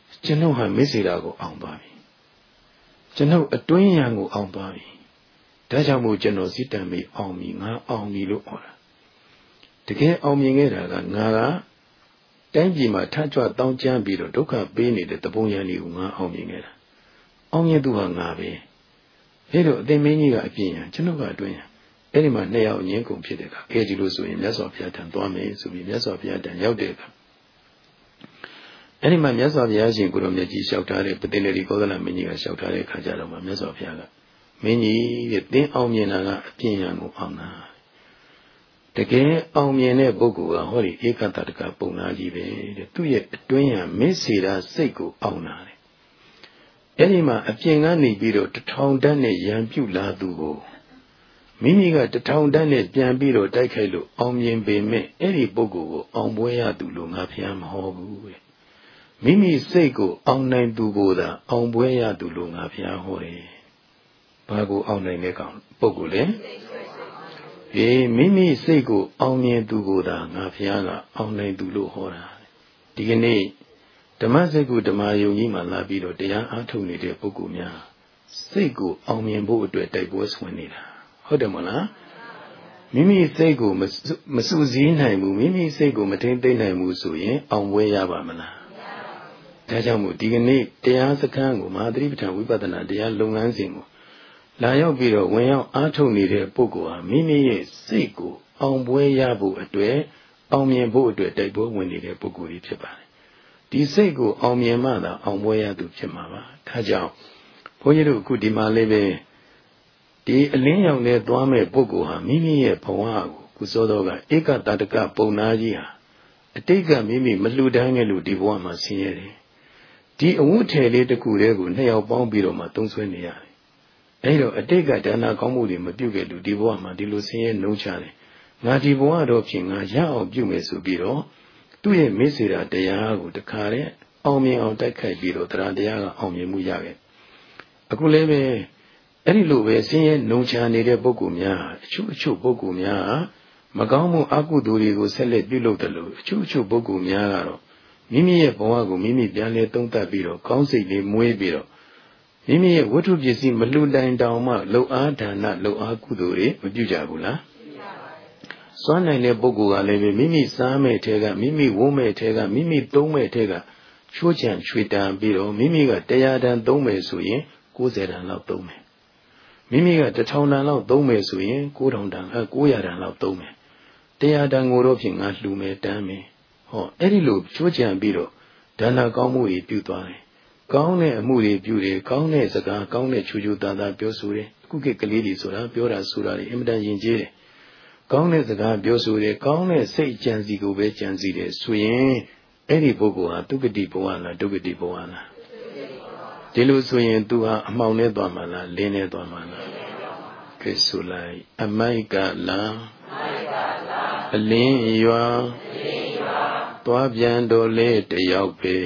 ကျွန်ုပ်ဟာမစ္စေတာကိုအောင်သွားပြီကျွန်ုပ်အတွင်းရန်ကိုအောင်သွားပြီဒါကြောင့်မို့ကျွန်တော်စိတ္တမေအောင်ပြီငါအောင်ပြီလို့ဟောတာတကယ်အောင်မြင်ခဲ့တာကငါကတိုင်းပြည်မှာထကြွတောင်းကျမ်းပြီးတော့ဒုက္ခပေးနေတဲ့တပုံရန်တွေကိုငါအောင်မြင်ခဲ့တာအောင်မြင်သူဟာငါပဲအဲ့တော့အသင်မင်းကြီးကအပြင်ရန်ကျွန်တော်ကအတွင်းရန်အဲ့ဒီမှာနှစ်ယောက်အငင်းကုန်ဖြစ်တဲ့အခါအဲ့ဒီလိုဆိုရင်မြတ်စွာဘုရားထံသွားမယ်ဆိုပြီးမြတ်စွာဘုရားထံရောက်တဲ့အခါအဲ့ဒီမှာမြတ်စွာဘုရားရှင်ကိုရောမြတ်ကြီးလျှောက်ထားတဲ့ပတိလေဒီကောသလမင်းကြီးကလျှောက်ထားတဲ့အခါကျတော့မှမြတ်စွာဘုရားကမင်းကြီးတဲ့သင်အောင်မြင်တာကအပြင်ရန်ကိုအောင်တာတကယ်အောင်မြင်တဲ့ပုဂ္ဂိုလ်ကဟောဒီဧကတတကပုံနာကြီးပဲတဲ့သူ့ရဲ့အတွင်းရန်မစ္စေတာစိတ်ကိုအောင်တာတဲ့အဲ့ဒီမှာအပြင်ကနေပြီးတော့တထောင်တန်းနဲ့ရန်ပြုလာသူကိုမိမိကတထောင်တန်းနဲ့ပြန်ပြီးတော့တိုက်ခိုက်လို့အောင်မြင်ပေမဲ့အဲ့ဒီပုဂ္ဂိုလ်ကိုအောင်ပွဲရသူလို့ငါဖျားမဟောဘူးတဲ့မိမိစိတ်ကိုအောင်နိုင်သူကိုသာအောင်ပွဲရသူလို့ငါဖျားဟောတယ်ဘာကိုအောင်နိုင်တဲ့ကောင်ပုဂ္ဂိုလ်လဲအေးမိမိစိတ်ကိုအောင်မြင်သူကိုသာငါဖျားကအောင်နိုင်သူလို့ဟောတာဒီကနေ့ဓမ္မစကုဓမ္မယုံကြီးမှာလာပြီးတော့တရားအားထုတ်နေတဲ့ပုဂ္ဂိုလ်များစိတ်ကိုအောင်မြင်ဖို့အတွက်တိုက်ပွဲဆွနေတာဟုတ်တယ်မလားမိမိစိတ်ကိုမစူးစီးနိုင်ဘူးမိမိစိတ်ကိုမထိမ့်သိမ့်နိုင်ဘူးဆိုရင်အောင်ပွဲရပါမလားဒါကြောင့်မို့ဒီကနေ့တရားစခန်းကိုမဟာသတိပဋ္ဌာန်ဝိပဿနာတရားလုပ်ငန်းစဉ်ကိုလာရောက်ပြီးတော့ဝင်ရောက်အားထုတ်နေတဲ့ပုဂ္ဂိုလ်ဟာမိမိရဲ့စိတ်ကိုအောင်ပွဲရဖို့အတွက်အောင်မြင်ဖို့အတွက်တိုက်ပွဲဝင်နေတဲ့ပုဂ္ဂိုလ်ကြီးဖြစ်ပါတယ်ဒီစိတ်ကိုအောင်မြင်မှသာအောင်ပွဲရသူဖြစ်မှာပါဒါကြောင့်ဘုန်းကြီးတို့အခုဒီမှာလေးပဲဒီအလင်းရောင်နဲ့သွားမဲ့ပုဂ္ဂိုလ်ဟာမိမိရဲ့ဘဝကိုကုစောတော်ကဧကတတကပုံနာကြီးဟာအတိတ်ကမိမိမလှူဒန်းခဲ့လို့ဒီဘဝမှာဆင်းရဲတယ်ဒီအဝတ်ထည်လေးတစ်ခုတည်းကိုနှစ်ယောက်ပေါင်းပြီးတော့မှသုံးဆွဲနေရတယ်အဲဒါအတိတ်ကဒါနကောင်းမှုတွေမပြုခဲ့လို့ဒီဘဝမှာဒီလိုဆင်းရဲနှုံးချတယ်ငါဒီဘဝတော့ဖြင့်ငါရအောင်ပြုမယ်ဆိုပြီးတော့သူ့ရဲ့မေ့စေတာတရားကိုတခါတည်းအောင်မြင်အောင်တိုက်ခိုက်ပြီးတော့တရားတရားကအောင်မြင်မှုရခဲ့အခုလည်းပဲအဲ့ဒီလိုပဲဆင်းရဲနှုံချနေတဲ့ပုဂ္ဂိုလ်များအချို့အချို့ပုဂ္ဂိုလ်များမကောင်းမှုအကုသိုလ်တွေကိုဆက်လက်ပြုလုပ်တယ်လို့အချို့အချို့ပုဂ္ဂိုလ်များကတော့မိမိရဲ့ဘဝကိုမိမိပြန်လဲသုံးသပ်ပြီးတော့ကောင်းစိတ်လေးမွေးပြီးတော့မိမိရဲ့ဝတ္ထုပစ္စည်းမလှူတိုင်တောင်မှလှုပ်အားဒါနလှုပ်အားကုသိုလ်တွေမပြုကြဘူးလားစွမ်းနိုင်တဲ့ပုဂ္ဂိုလ်ကလည်းပဲမိမိစားမဲ့ထဲကမိမိဝုန်းမဲ့ထဲကမိမိသုံးမဲ့ထဲကချိုးချံချွေတံပြီးတော့မိမိကတရားတန်သုံးမယ်ဆိုရင်ကိုးဆယ်တန်လောက်သုံးမယ်မိမိကတထောင်တန်လောက်သုံးမယ်ဆိုရင်ကိုးထောင်တန်အဲကိုးရာတန်လောက်သုံးမယ်တရားတန်ကိုတော့ဖြင့်ငါလှူမယ်တန်းမယ်ဟောအဲ့ဒီလိုချိုးချံပြီးတော့ဒါနကောင်းမှုတွေပြုသွားတယ်ကောင်းတဲ့အမှုတွေပြုတယ်ကောင်းတဲ့စကားကောင်းတဲ့ချူချူသားသားပြောဆိုတယ်အခုခေတ်ကလေးတွေဆိုတာပြောတာဆိုတာတွေအင်မတန်ယဉ်ကျေးတယ်ကောင်းတဲ့စကားပြောဆိုတယ်ကောင်းတဲ့စိတ်ကြံစီကိုပဲကြံစီတယ်ဆိုရင်အဲ့ဒီပုဂ္ဂိုလ်ဟာဒုက္ခတိဘဝလားဒုက္ခတိဘဝလားဒီလိုဆိုရင်သူဟာအမှောင်နဲ့သွားမှာလားလင်းနဲ့သွားမှာလားကဲဆိုလိုက်အမိုက်ကလားအလင်းရွာသွားပြန်တော်လေတယောက်ပဲ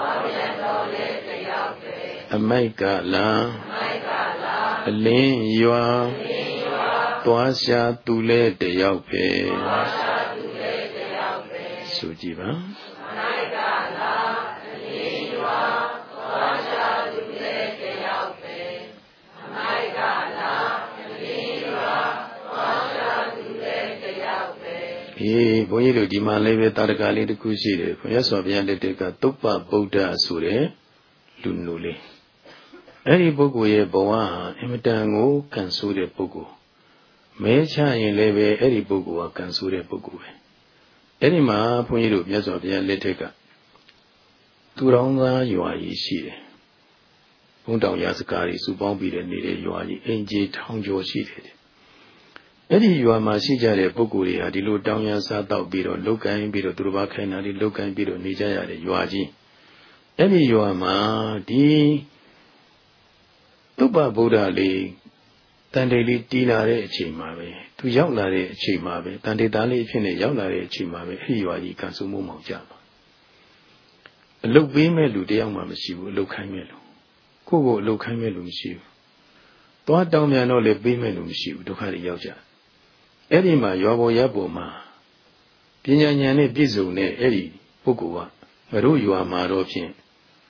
အမိုက်ကလားအလင်းရွာသွားရှာသူလဲတယောက်ပဲဆိုကြည့်ပါအေးဘုန်းကြီးတို့ဒီမှာလည်းပဲတာရကလေးတစ်ခုရှိတယ်ဘုရားဆောဘုရားလက်ထက်ကသုပ္ပဗုဒ္ဓဆိုတဲ့လူနူလေးအဲ့ဒီပုဂ္ဂိုလ်ရဲ့ဘဝဟာအင်မတန်ကိုကံဆိုးတဲ့ပုဂ္ဂိုလ်မဲချရင်လည်းပဲအဲ့ဒီပုဂ္ဂိုလ်ကကံဆိုးတဲ့ပုဂ္ဂိုလ်ပဲအဲ့ဒီမှာဘုန်းကြီးတို့မြတ်စွာဘုရားလက်ထက်ကသူတော်သားရွာကြီးရှိတယ်ဘုံတောင်ရာစကားကြီးစုပေါင်းပြီးတဲ့နေတဲ့ရွာကြီးအင်ကြီးထောင်ကျော်ရှိတယ်အဲ့ဒီရွာမှာရှိကြတဲ့ပုဂ္ဂိုလ်တွေဟာဒီလိုတောင်းရစားတော့ပြီးတော့လုတ်ကိုင်းပြီးတော့သူတို့ဘာခိုင်းတာလေးလုတ်ကိုင်းပြီးတော့နေကြရတဲ့ရွာကြီးအဲ့ဒီရွာမှာဒီသုပ္ပဗုဒ္ဓလေးတန်တေလေးတီးလာတဲ့အချိန်မှာပဲသူရောက်လာတဲ့အချိန်မှာပဲတန်တေသားလေးအဖြစ်နဲ့ရောက်လာတဲ့အချိန်မှာပဲအဲ့ဒီရွာကြီးကံစုံမှုမောင်ကြပါအလုတ်ပေးမဲ့လူတယောက်မှမရှိဘူးအလုတ်ခိုင်းမဲ့လူကိုယ့်ကိုအလုတ်ခိုင်းမဲ့လူမရှိဘူးသွားတောင်းမြန်တော့လည်းပေးမဲ့လူမရှိဘူးဒုက္ခတွေရောက်ကြအဲ့ဒီမှာရွာပေါ်ရပ်ပေါ်မှာပညာဉာဏ်နဲ့ပြည့်စုံတဲ့အဲ့ဒီပုဂ္ဂိုလ်ကငါတို့ရွာမှာတော့ဖြင့်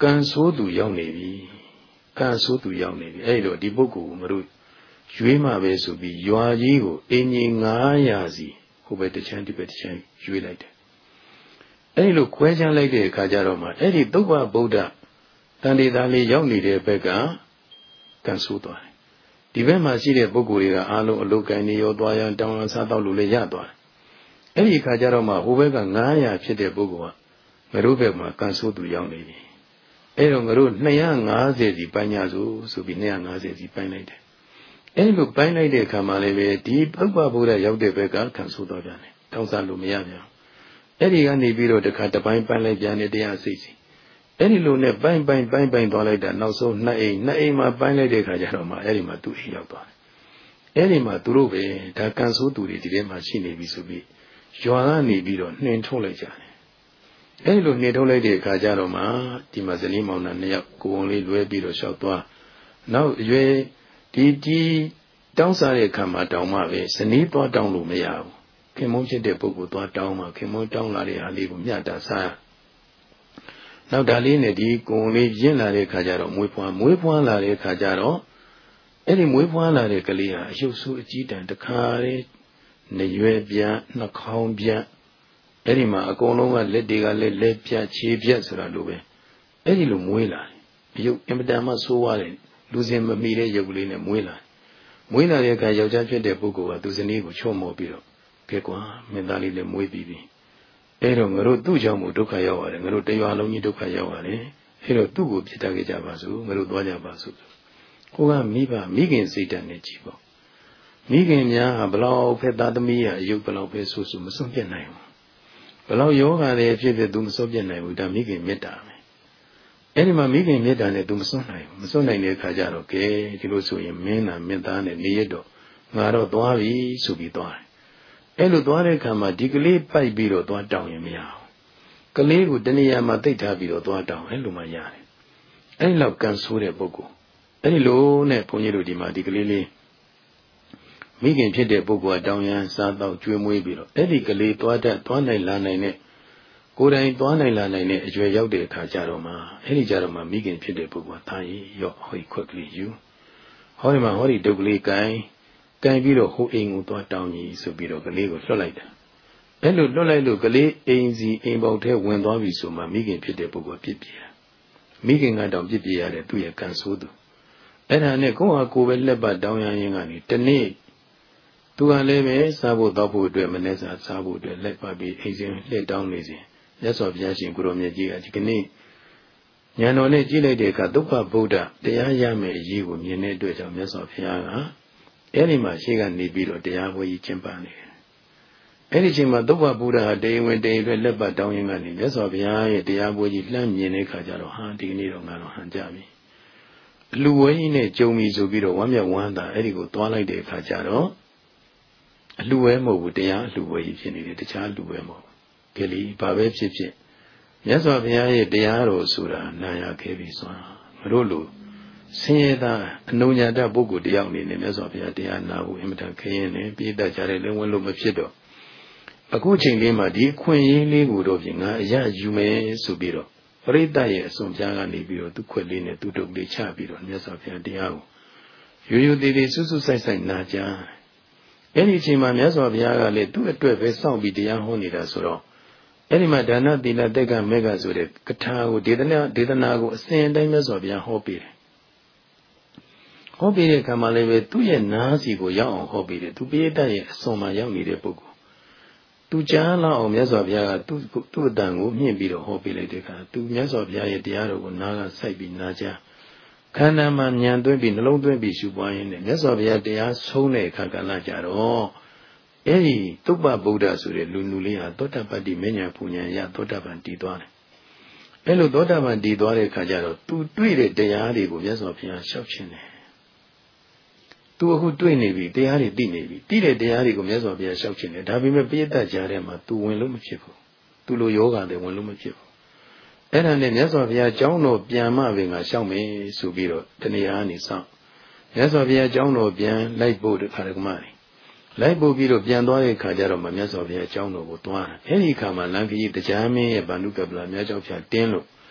ကန်ဆိုးသူရောက်နေပြီကန်ဆိုးသူရောက်နေပြီအဲ့တော့ဒီပုဂ္ဂိုလ်ကိုမတို့ရွေးမှပဲဆိုပြီးရွာကြီးကိုအင်ကြီးငါးရာစီဟိုဘက်တစ်ချမ်းဒီဘက်တစ်ချမ်းရွေးလိုက်တယ်အဲ့ဒီလိုခွဲခြားလိုက်တဲ့အခါကျတော့မှအဲ့ဒီသုဘဗုဒ္ဓတန်တေသားလေးရောက်နေတဲ့ဘက်ကကန်ဆိုးသွားတယ်ဒီဘက်မှာရှိတဲ့ပုဂ္ဂိုလ်တွေကအားလုံးအလုတ်ကိုင်းနေရောသွားရန်တောင်းရန်စားတော့လို့လည်းရသွားတယ်အဲ့ဒီအခါကျတော့မှဟိုဘက်ကငါးရာဖြစ်တဲ့ပုဂ္ဂိုလ်ကငါတို့ဘက်မှာကန်ဆိုးသူရောက်နေပြီအဲ့တော့ငါတို့နှစ်ရာငါးဆယ်စီပိုင်းကြစို့ဆိုပြီးနှစ်ရာငါးဆယ်စီပိုင်းလိုက်တယ်အဲ့လိုပိုင်းလိုက်တဲ့အခါမှာလည်းပဲဒီပုပ္ပဗုဒ္ဓရောက်တဲ့ဘက်ကကန်ဆိုးသွားပြန်တယ်တောင်းစားလို့မရပြန်အဲ့ဒီကနေပြီးတော့တခါတပိုင်းပိုင်းလိုက်ပြန်တယ်တရားစိတ်စီအဲ့ဒီလိုနဲ့ပိုင်းပိုင်းပိုင်းပိုင်းသွားလိုက်တာနောက်ဆုံးနှစ်အိမ်နှစ်အိမ်မှာပိုင်းလိုက်တဲ့အခါကျတော့မှအဲ့ဒီမှာသူ့အိမ်ရောက်သွားတယ်အဲ့ဒီမှာသူတို့ပဲဒါကန်ဆိုးသူတွေဒီထဲမှာရှိနေပြီဆိုပြီးရွာကနေပြီးတော့နှင်ထုတ်လိုက်ကြတယ်အဲ့ဒီလိုနှင်ထုတ်လိုက်တဲ့အခါကျတော့မှဒီမှာဇလင်းမောင်နှံနှစ်ယောက်ကိုယ်လေးလွဲပြီးတော့လျှောက်သွားနောက်အရွယ်ဒီဒီတောင်းစားတဲ့ခံမှာတောင်းမှပဲဇနီးသွားတောင်းလို့မရဘူးခင်မုန်းဖြစ်တဲ့ပုဂ္ဂိုလ်သွားတောင်းမှခင်မုန်းတောင်းလာတဲ့အားလေးကိုမြတ်တာစားနောက်ဒါလေးနဲ့ဒီကိုယ်လေးရင့်လာတဲ့ခါကျတော့မွေးဖွားမွေးဖွားလာတဲ့ခါကျတော့အဲ့ဒီမွေးဖွားလာတဲ့ကလေးဟာအယုတ်ဆူအကြီးတန်းတခါလေးနေရွယ်ပြန့်နှာခေါင်းပြန့်အဲ့ဒီမှာအကုန်လုံးကလက်တွေကလည်းလက်ပြတ်ခြေပြတ်ဆိုတာလိုပဲအဲ့ဒီလိုမွေးလာတယ်အယုတ်အင်မတန်မှဆိုးသွားတယ်လူစင်မမီတဲ့ရုပ်ကလေးနဲ့မွေးလာမွေးလာတဲ့အခါယောက်ျားဖြစ်တဲ့ပုဂ္ဂိုလ်ကသူဇနီးကိုချော့မော်ပြီးတော့ကဲကွာမင်းသားလေးလည်းမွေးပြီးပြီအဲ့တော့ငါတို့သူ့ကြောင့်မို့ဒုက္ခရောက်ရတယ်ငါတို့တရွာလုံးကြီးဒုက္ခရောက်ရတယ်အဲ့တော့သူ့ကိုပြစ်တတ်ကြပါစို့ငါတို့သွားကြပါစို့ကိုကမိဘမိခင်စိတ်ဓာတ်နဲ့ကြည်ပေါ့မိခင်များဟာဘလောက်ဖက်သားသမီးရအယုတ်ဘလောက်ပဲဆူဆူမစွန့်ပြတ်နိုင်ဘူးဘလောက်ယောဂါတွေဖြစ်ဖြစ်သူမစွန့်ပြတ်နိုင်ဘူးဒါမိခင်မေတ္တာပဲအဲ့ဒီမှာမိခင်မေတ္တာနဲ့သူမစွန့်နိုင်ဘူးမစွန့်နိုင်တဲ့အခါကျတော့ကဲဒီလိုဆိုရင်မင်းနာမင်းသားနဲ့နေရတော့ငါတော့သွားပြီဆိုပြီးသွားတယ်အဲ့လိုသွားတဲ့အခါမှာဒီကလေးပိုက်ပြီးတော့သွားတောင်းရင်မရဘူးကလေးကိုတဏှာမှာတိတ်ထားပြီးတော့သွားတောင်းအဲ့လိုမှရတယ်အဲ့ဒီလောက်ကန်ဆိုးတဲ့ပုဂ္ဂိုလ်အဲ့ဒီလိုနဲ့ဘုန်းကြီးတို့ဒီမှာဒီကလေးလေးမိခင်ဖြစ်တဲ့ပုဂ္ဂိုလ်ကတောင်းရန်စားတော့ကျွေးမွေးပြီးတော့အဲ့ဒီကလေးသွားတတ်သွားနိုင်လာနိုင်တဲ့ကိုယ်တိုင်သွားနိုင်လာနိုင်တဲ့အရွယ်ရောက်တဲ့အခါကျတော့မှအဲ့ဒီကြတော့မှမိခင်ဖြစ်တဲ့ပုဂ္ဂိုလ်ကသားရည်ရော့ဟိုခွက်ကလေးယူဟောဒီမှာဟောဒီဒုက္ခလေးကိုင်ကိုင်ပြီးတော့ဟိုအိမ်ကိုသွားတောင်းကြီးဆိုပြီးတော့ကလေးကိုလွှတ်လိုက်တာအဲ့လိုလွှတ်လိုက်လို့ကလေးအိမ်စီအိမ်ပေါက်ထဲဝင်သွားပြီဆိုမှမိခင်ဖြစ်တဲ့ပုဂ္ဂိုလ်ပြစ်ပြေတာမိခင်ကတောင်ပြစ်ပြေရတဲ့သူ့ရဲ့ကံဆိုးသူအဲ့ဒါနဲ့ကိုယ့်ဟာကိုယ်ပဲလက်ပတ်တောင်းရရင်ကနေတနေ့သူကလည်းပဲစားဖို့တောက်ဖို့အတွက်မနေ့စားစားဖို့အတွက်လက်ပတ်ပြီးအိမ်စဉ်လှည့်တောင်းနေစဉ်ရသော်ဘုရားရှင်ကိုရောမြတ်ကြီးကဒီကနေ့ဉာဏ်တော်နဲ့ကြည့်လိုက်တဲ့အခါဒုက္ခဗုဒ္ဓတရားရမယ်အရေးကိုမြင်တဲ့အတွက်ကြောင့်မြတ်စွာဘုရားကအဲ့ဒီမှာရှေ့ကနေပြီးတော့တရားပွဲကြီးကျင့်ပနေတယ်အဲ့ဒီချိန်မှာဒုက္ခဗုဒ္ဓဟာတေဝင်တေအတွက်လက်ပတ်တောင်းရင်းကနေမြတ်စွာဘုရားရဲ့တရားပွဲကြီးလှမ်းမြင်တဲ့အခါကျတော့ဟာဒီကနေ့တော့ငါတော့ဟန်ကြပြီအလူဝဲကြီးနဲ့ကြုံပြီဆိုပြီးတော့ဝမ်းမြောက်ဝမ်းသာအဲ့ဒီကိုသွားလိုက်တဲ့အခါကျတော့အလူဝဲမဟုတ်ဘူးတရားအလူဝဲကြီးဖြစ်နေတယ်တခြားလူဝဲမဟုတ်ကလေးဘာပဲဖြစ်ဖြစ်မြတ်စွာဘုရားရဲ့တရားတော်ဆိုတာနာရခဲ့ပြီစွာမတို့လိုဆင်းရဲသားအနုညာတပုဂ္ဂိုလ်တယောက်အနေနဲ့မြတ်စွာဘုရားတရားနာဖို့အင်မတန်ခရင်နဲ့ပြည့်တတ်ကြတဲ့လည်းဝင်လို့မဖြစ်တော့အခုချိန်လေးမှာဒီခွင့်ရင်းလေးကိုတော့ပြင်ငါအရယူမယ်ဆိုပြီးတော့ပရိသတ်ရဲ့အစွန်ပြားကနေပြီးတော့သူ့ခွက်လေးနဲ့သူ့တုပ်လေးချပြီးတော့မြတ်စွာဘုရားတရားကိုရိုးရိုးသေးသေးစွတ်စွတ်ဆိုင်ဆိုင်နာကြအဲ့ဒီအချိန်မှာမြတ်စွာဘုရားကလည်းသူ့အတွက်ပဲစောင့်ပြီးတရားဟောနေတာဆိုတော့အဲ့ဒီမှာဒါနသီလတက်ကမေဃဆိုတဲ့ကထာကိုဒေသနာဒေသနာကိုအစဉ်တိုင်းမြတ်စွာဘုရားဟောပေးတယ်ဟောပေးတဲ့အခါမှာလည်းပဲသူ့ရဲ့နားစီကိုရောက်အောင်ဟောပေးတယ်သူပိဋကရဲ့အစွန်မှာရောက်နေတဲ့ပုဂ္ဂိုလ်သူကြားလောက်အောင်မြတ်စွာဘုရားကသူ့သူ့အတန်ကိုမြင့်ပြီးတော့ဟောပေးလိုက်တဲ့အခါသူမြတ်စွာဘုရားရဲ့တရားတော်ကိုနားကစိုက်ပြီးနားကြားခန္ဓာမှာဉာဏ်သွင်းပြီးနှလုံးသွင်းပြီးရှုပွားရင်းနဲ့မြတ်စွာဘုရားတရားဆုံးတဲ့အခါကလည်းကြတော့အဲ့ဒီသုပ္ပဗုဒ္ဓဆိုတဲ့လူလူလေးဟာသောတပတ္တိမဉ္ဇဉ်ပူဉ္ဇဉ်ရသောတပန်တည်သွားတယ်အဲ့လိုသောတပန်တည်သွားတဲ့အခါကျတော့သူတွေ့တဲ့တရားတွေကိုမြတ်စွာဘုရားရှောက်ခြင်းတယ်သူအခုတွေ့နေပြီတရားတွေသိနေပြီသိတဲ့တရားတွေကိုမြတ်စွာဘုရားရှောက်ခြင်းတယ်ဒါပေမဲ့ပိဋကကြားထဲမှာ तू ဝင်လို့မဖြစ်ဘူးသူလိုယောဂလည်းဝင်လို့မဖြစ်ဘူးအဲ့ဒါနဲ့မြတ်စွာဘုရားကျောင်းတော်ပြန်မှပင်ကရှောက်မယ်ဆိုပြီးတော့တဏှာအနေဆောင်မြတ်စွာဘုရားကျောင်းတော်ပြန်လိုက်ဖို့တခါတကမှနေလိုက်ပို့ပြီးတော့ပြန်သွားတဲ့ခါကျတော့မှမြတ်စွာဘုရားအကြောင်းတော်ကိုသွားတယ်။အဲဒီခါမှာလံခရီးတရားမင်းရဲ့ဗန္ဓုကပ္ပလာမြတ်ကျောက်ဖြာတင်းလို့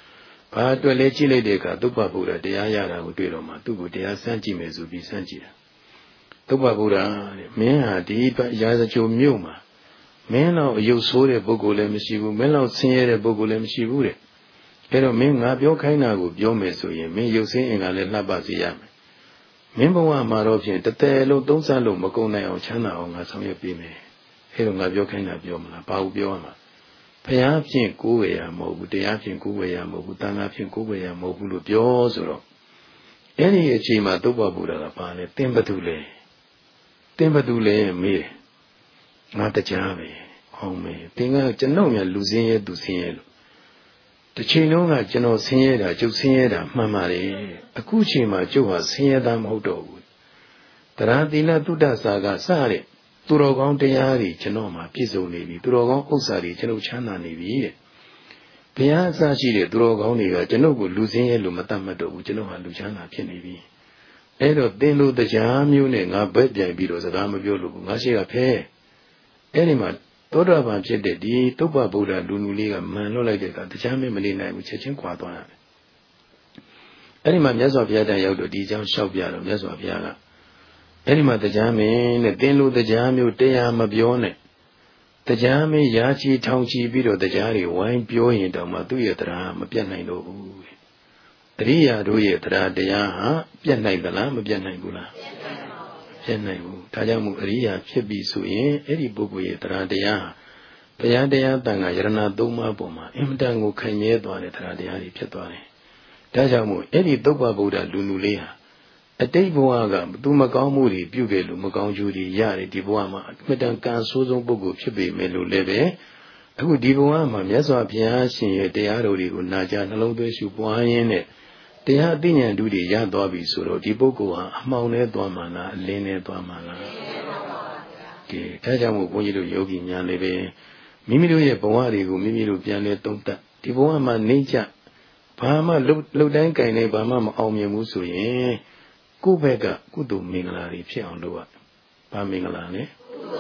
ဘာအတွက်လဲကြည့်လိုက်တဲ့အခါသုဘဗုဒ္ဓတရားရတာကိုတွေ့တော့မှသူ့ကိုတရားစမ်းကြည့်မယ်ဆိုပြီးစမ်းကြည့်တာသုဘဗုဒ္ဓတဲ့မင်းဟာဒီရာဇကြိုမြို့မှာမင်းတော့အယုတ်ဆိုးတဲ့ပုဂ္ဂိုလ်လည်းမရှိဘူးမင်းတော့ဆင်းရဲတဲ့ပုဂ္ဂိုလ်လည်းမရှိဘူးတဲ့အဲ့တော့မင်းငါပြောခိုင်းတာကိုပြောမယ်ဆိုရင်မင်းရုပ်ဆင်းအင်္ဂါလည်းလှပစေရမယ်မင်းဘဝမှာတော့ဖြင့်တသက်လုံးသုံးဆလို့မကုန်နိုင်အောင်ချမ်းသာအောင်ငါဆောင်ရွက်ပေးမယ်အဲ့တော့ငါပြောခိုင်းတာပြောမလားဘာလို့ပြောရမှာဘုရားဖြင့်ကိုးဝေရမဟုတ်ဘူးတရားဖြင့်ကိုးဝေရမဟုတ်ဘူးတန်ခါဖြင့်ကိုးဝေရမဟုတ်ဘူးလို့ပြောဆိုတော့အဲ့ဒီအချိန်မှာသုဘဗုဒ္ဓကပါလဲသင်ဘသူလဲသင်ဘသူလဲမေးငါတရားပဲဟောင်းမေးသင်ကကျွန်တော်များလူစင်းရဲသူစင်းရဲလို့တစ်ချိန်လုံးကကျွန်တော်ဆင်းရဲတာကျုပ်ဆင်းရဲတာမှန်ပါတယ်အခုချိန်မှာကျုပ်ဟာဆင်းရဲတာမဟုတ်တော့ဘူးတရားသီလသုဒ္ဓစာကစတဲ့သူတော်ကောင်းတရားတွေကျွန်တော်မှာပြည့်စုံနေပြီသူတော်ကောင်းဥစ္စာတွေကျွန်တော်ချမ်းသာနေပြီတဲ့ဘုရားအစရှိတဲ့သူတော်ကောင်းတွေကကျွန်တော်ကိုလူစင်းရဲလို့မတတ်မှတ်တော့ဘူးကျွန်တော်ဟာလူချမ်းသာဖြစ်နေပြီအဲ့တော့သင်တို့တရားမျိုးနဲ့ငါဘက်ပြိုင်ပြီးတော့စကားမပြောလို့ဘူးငါရှိကဖဲအဲ့ဒီမှာသောတာပန်ဖြစ်တဲ့ဒီသုဘဗုဒ္ဓလူလူလေးကမှန်လွတ်လိုက်တဲ့အခါတရားမင်းမနေနိုင်ဘူးချက်ချင်းခွာသွားတာအဲ့ဒီမှာမြတ်စွာဘုရားတိုင်ရောက်တော့ဒီအကြောင်းလျှောက်ပြတော့မြတ်စွာဘုရားကအဲ့ဒီမှာတရားမင်းနဲ့သင်လူတရားမျိုးတရားမပြောနဲ့တရားမင်းရာချီထောင်ချီပြီးတော့တရားတွေဝိုင်းပြောရင်တောင်မှသူ့ရဲ့တရားမပြတ်နိုင်တော့ဘူးအရိယာတို့ရဲ့တရားတရားဟာပြတ်နိုင်သလားမပြတ်နိုင်ဘူးလားပြတ်နိုင်ဘူးဒါကြောင့်မို့အရိယာဖြစ်ပြီဆိုရင်အဲ့ဒီပုဂ္ဂိုလ်ရဲ့တရားတရားဘုရားတရားတန်ခါယရဏသုံးပါးပေါ်မှာအင်မတန်ကိုခိုင်မြဲသွားတဲ့တရားတရားတွေဖြစ်သွားတယ်ဒါကြောင့်မို့အဲ့ဒီသုဘဗုဒ္ဓလူလူလေးဟာအတိတ်ဘဝကသူမကောင်းမှုတွေပြုခဲ့လို့မကောင်းကျိုးတွေရတယ်ဒီဘဝမှာအမတန်ကံဆိုးဆုံးပုဂ္ဂိုလ်ဖြစ်ပေမဲ့လို့လည်းပဲအခုဒီဘဝမှာမြတ်စွာဘုရားရှင်ရဲ့တရားတော်တွေကိုနာကြားနှလုံးသွင်းရှုပွားရင်းနဲ့တရားအသိဉာဏ်ဓုတွေရသွားပြီဆိုတော့ဒီပုဂ္ဂိုလ်ဟာအမှောင်နဲ့သွားမှလားအလင်းနဲ့သွားမှလားကဲဒါကြောင့်မို့ဘုန်းကြီးတို့ယောဂီများလည်းပဲမိမိတို့ရဲ့ဘဝတွေကိုမိမိတို့ပြန်လဲသုံးသပ်ဒီဘဝမှာနေကြဘာမှလှုပ်တိုင်းကြိုင်နေဘာမှမအောင်မြင်ဘူးဆိုရင်ကိုယ့်ဘက်ကကုသိုလ်မင်္ဂလာတွေဖြစ်အောင်လုပ်ရ။ဘာမင်္ဂလာလဲ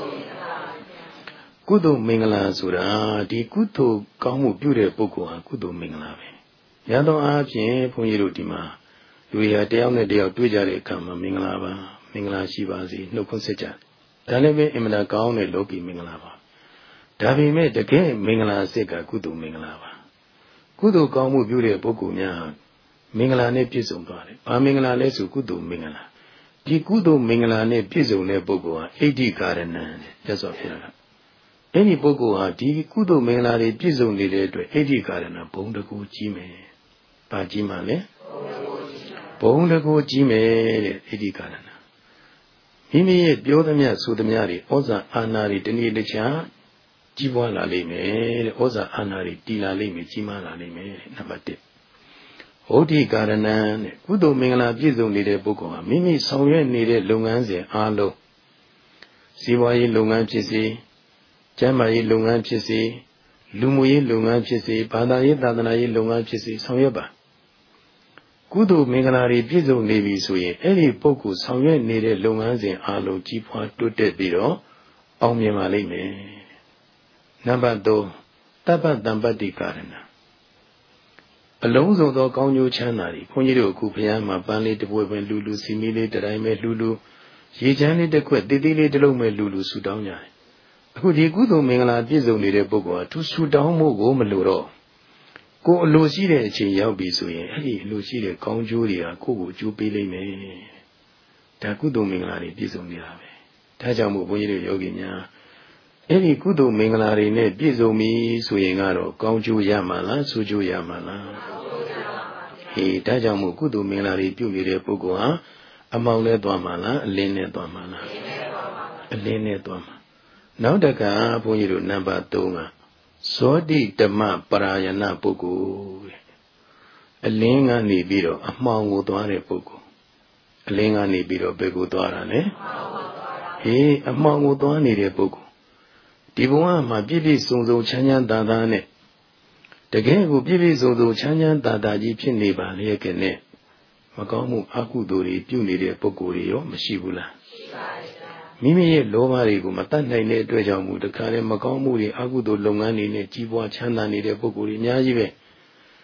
။ကုသိုလ်မင်္ဂလာဆိုတာဒီကုသိုလ်ကောင်းမှုပြုတဲ့ပုဂ္ဂိုလ်ဟာကုသိုလ်မင်္ဂလာပဲ။ရသောအားဖြင့်ဘုန်းကြီးတို့ဒီမှာလူရတယောက်နဲ့တယောက်တွေ့ကြတဲ့အခါမှာမင်္ဂလာပါမင်္ဂလာရှိပါစေနှုတ်ခွန်းဆက်ကြ။ဒါလည်းပဲအင်မတန်ကောင်းတဲ့လောကီမင်္ဂလာပါ။ဒါပေမဲ့တကယ်မင်္ဂလာစစ်ကကုသိုလ်မင်္ဂလာပါ။ကုသိုလ်ကောင်းမှုပြုတဲ့ပုဂ္ဂိုလ်များမင်္ဂလာနဲ့ပြည့်စုံသွားတယ်။ဘာမင်္ဂလာလဲဆိုကုသိုလ်မင်္ဂလာ။ဒီကုသိုလ်မင်္ဂလာနဲ့ပြည့်စုံတဲ့ပုဂ္ဂိုလ်ဟာအဋ္ဌိကာရဏံတဲ့မြတ်စွာဘုရားက။အဲ့ဒီပုဂ္ဂိုလ်ဟာဒီကုသိုလ်မင်္ဂလာတွေပြည့်စုံနေတဲ့အတွက်အဋ္ဌိကာရဏဘုံတကူကြီးမယ်။ဘာကြီးမှလဲ။ဘုံတကူကြီးမယ်တဲ့အဋ္ဌိကာရဏ။မိမိရဲ့ပြောသမျှဆိုသမျှတွေဩဇာအာဏာတွေတနည်းတခြားကြီးပွားလာလိမ့်မယ်တဲ့ဩဇာအာဏာတွေတည်လာလိမ့်မယ်ကြီးမားလာလိမ့်မယ်တဲ့နံပါတ်တစ်ဟုတ်ဒီကာရဏံတဲ့ကုသိုလ်မင်္ဂလာပြည့်စုံနေတဲ့ပုဂ္ဂိုလ်ဟာမိမိဆောင်ရွက်နေတဲ့လုပ်ငန်းစဉ်အားလုံးစီးပွားရေးလုပ်ငန်းဖြစ်စေကျန်းမာရေးလုပ်ငန်းဖြစ်စေလူမှုရေးလုပ်ငန်းဖြစ်စေဘာသာရေးသာသနာရေးလုပ်ငန်းဖြစ်စေဆောင်ရွက်ပါကုသိုလ်မင်္ဂလာတွေပြည့်စုံနေပြီဆိုရင်အဲ့ဒီပုဂ္ဂိုလ်ဆောင်ရွက်နေတဲ့လုပ်ငန်းစဉ်အားလုံးကြီးပွားတိုးတက်ပြီးတော့အောင်မြင်ပါလိမ့်မယ်နံပါတ်သုံးတပ္ပတံပတ္တိကာရဏအလုံးစုံသောကောင်းကျိုးချမ်းသာတွေခွန်ကြီးတို့အခုဘုရားမှာပန်းလေးတစ်ပွဲပဲလူလူစီမီလေးတစ်တိုင်းပဲလူလူရေချမ်းလေးတစ်ခွက်တည်တည်လေးတစ်လုံးပဲလူလူဆူတောင်းကြတယ်အခုဒီကုသိုလ်မင်္ဂလာပြည့်စုံနေတဲ့ပုဂ္ဂိုလ်ဟာသူဆူတောင်းမှုကိုမလိုတော့ကိုယ်အလိုရှိတဲ့အချိန်ရောက်ပြီဆိုရင်အဲ့ဒီအလိုရှိတဲ့ကောင်းကျိုးတွေဟာကိုယ့်ကိုအကျိုးပေးလိမ့်မယ်ဒါကုသိုလ်မင်္ဂလာတွေပြည့်စုံနေတာပဲဒါကြောင့်မို့ဘုန်းကြီးတို့ယောဂီများအဲ့ဒီကုသိုလ်မင်္ဂလာတွေနဲ့ပြည့်စုံပြီဆိုရင်ကတော့ကောင်းကျိုးရမှာလားဆိုးကျိုးရမှာလားဟေးဒါကြောင့်မို့ကုသိုလ်မင်္ဂလာတွေပြုနေတဲ့ပုဂ္ဂိုလ်ဟာအမောင်နဲ့သွားမှာလားအလင်းနဲ့သွားမှာလားအလင်းနဲ့သွားမှာနောက်တကဘုန်းကြီးတို့နံပါတ်သုံးကဇောတိဓမ္မပရာယနာပုဂ္ဂိုလ်အလင်းကနေပြီးတော့အမှောင်ကိုသွားတဲ့ပုဂ္ဂိုလ်အလင်းကနေပြီးတော့ဘယ်ကိုသွားတာလဲဟေးအမှောင်ကိုသွားနေတဲ့ပုဂ္ဂိုလ်ဒီဘဝမှာပြည့်ပြည့်စုံစုံချမ်းချမ်းသာသာနဲ့တကယ်ကိုပြည့်ပြည့်စုံစုံချမ်းချမ်းသာသာကြီးဖြစ်နေပါလေကဲနဲ့မကောင်းမှုအကုသိုလ်တွေပြုနေတဲ့ပုဂ္ဂိုလ်တွေရောမရှိဘူးလားရှိပါတယ်ဗျာမိမိရဲ့လောဘတွေကိုမတတ်နိုင်တဲ့အတွက်ကြောင့်မို့တခါတည်းမကောင်းမှုတွေအကုသိုလ်လုပ်ငန်းတွေနဲ့ကြီးပွားချမ်းသာနေတဲ့ပုဂ္ဂိုလ်တွေအများကြီးပဲ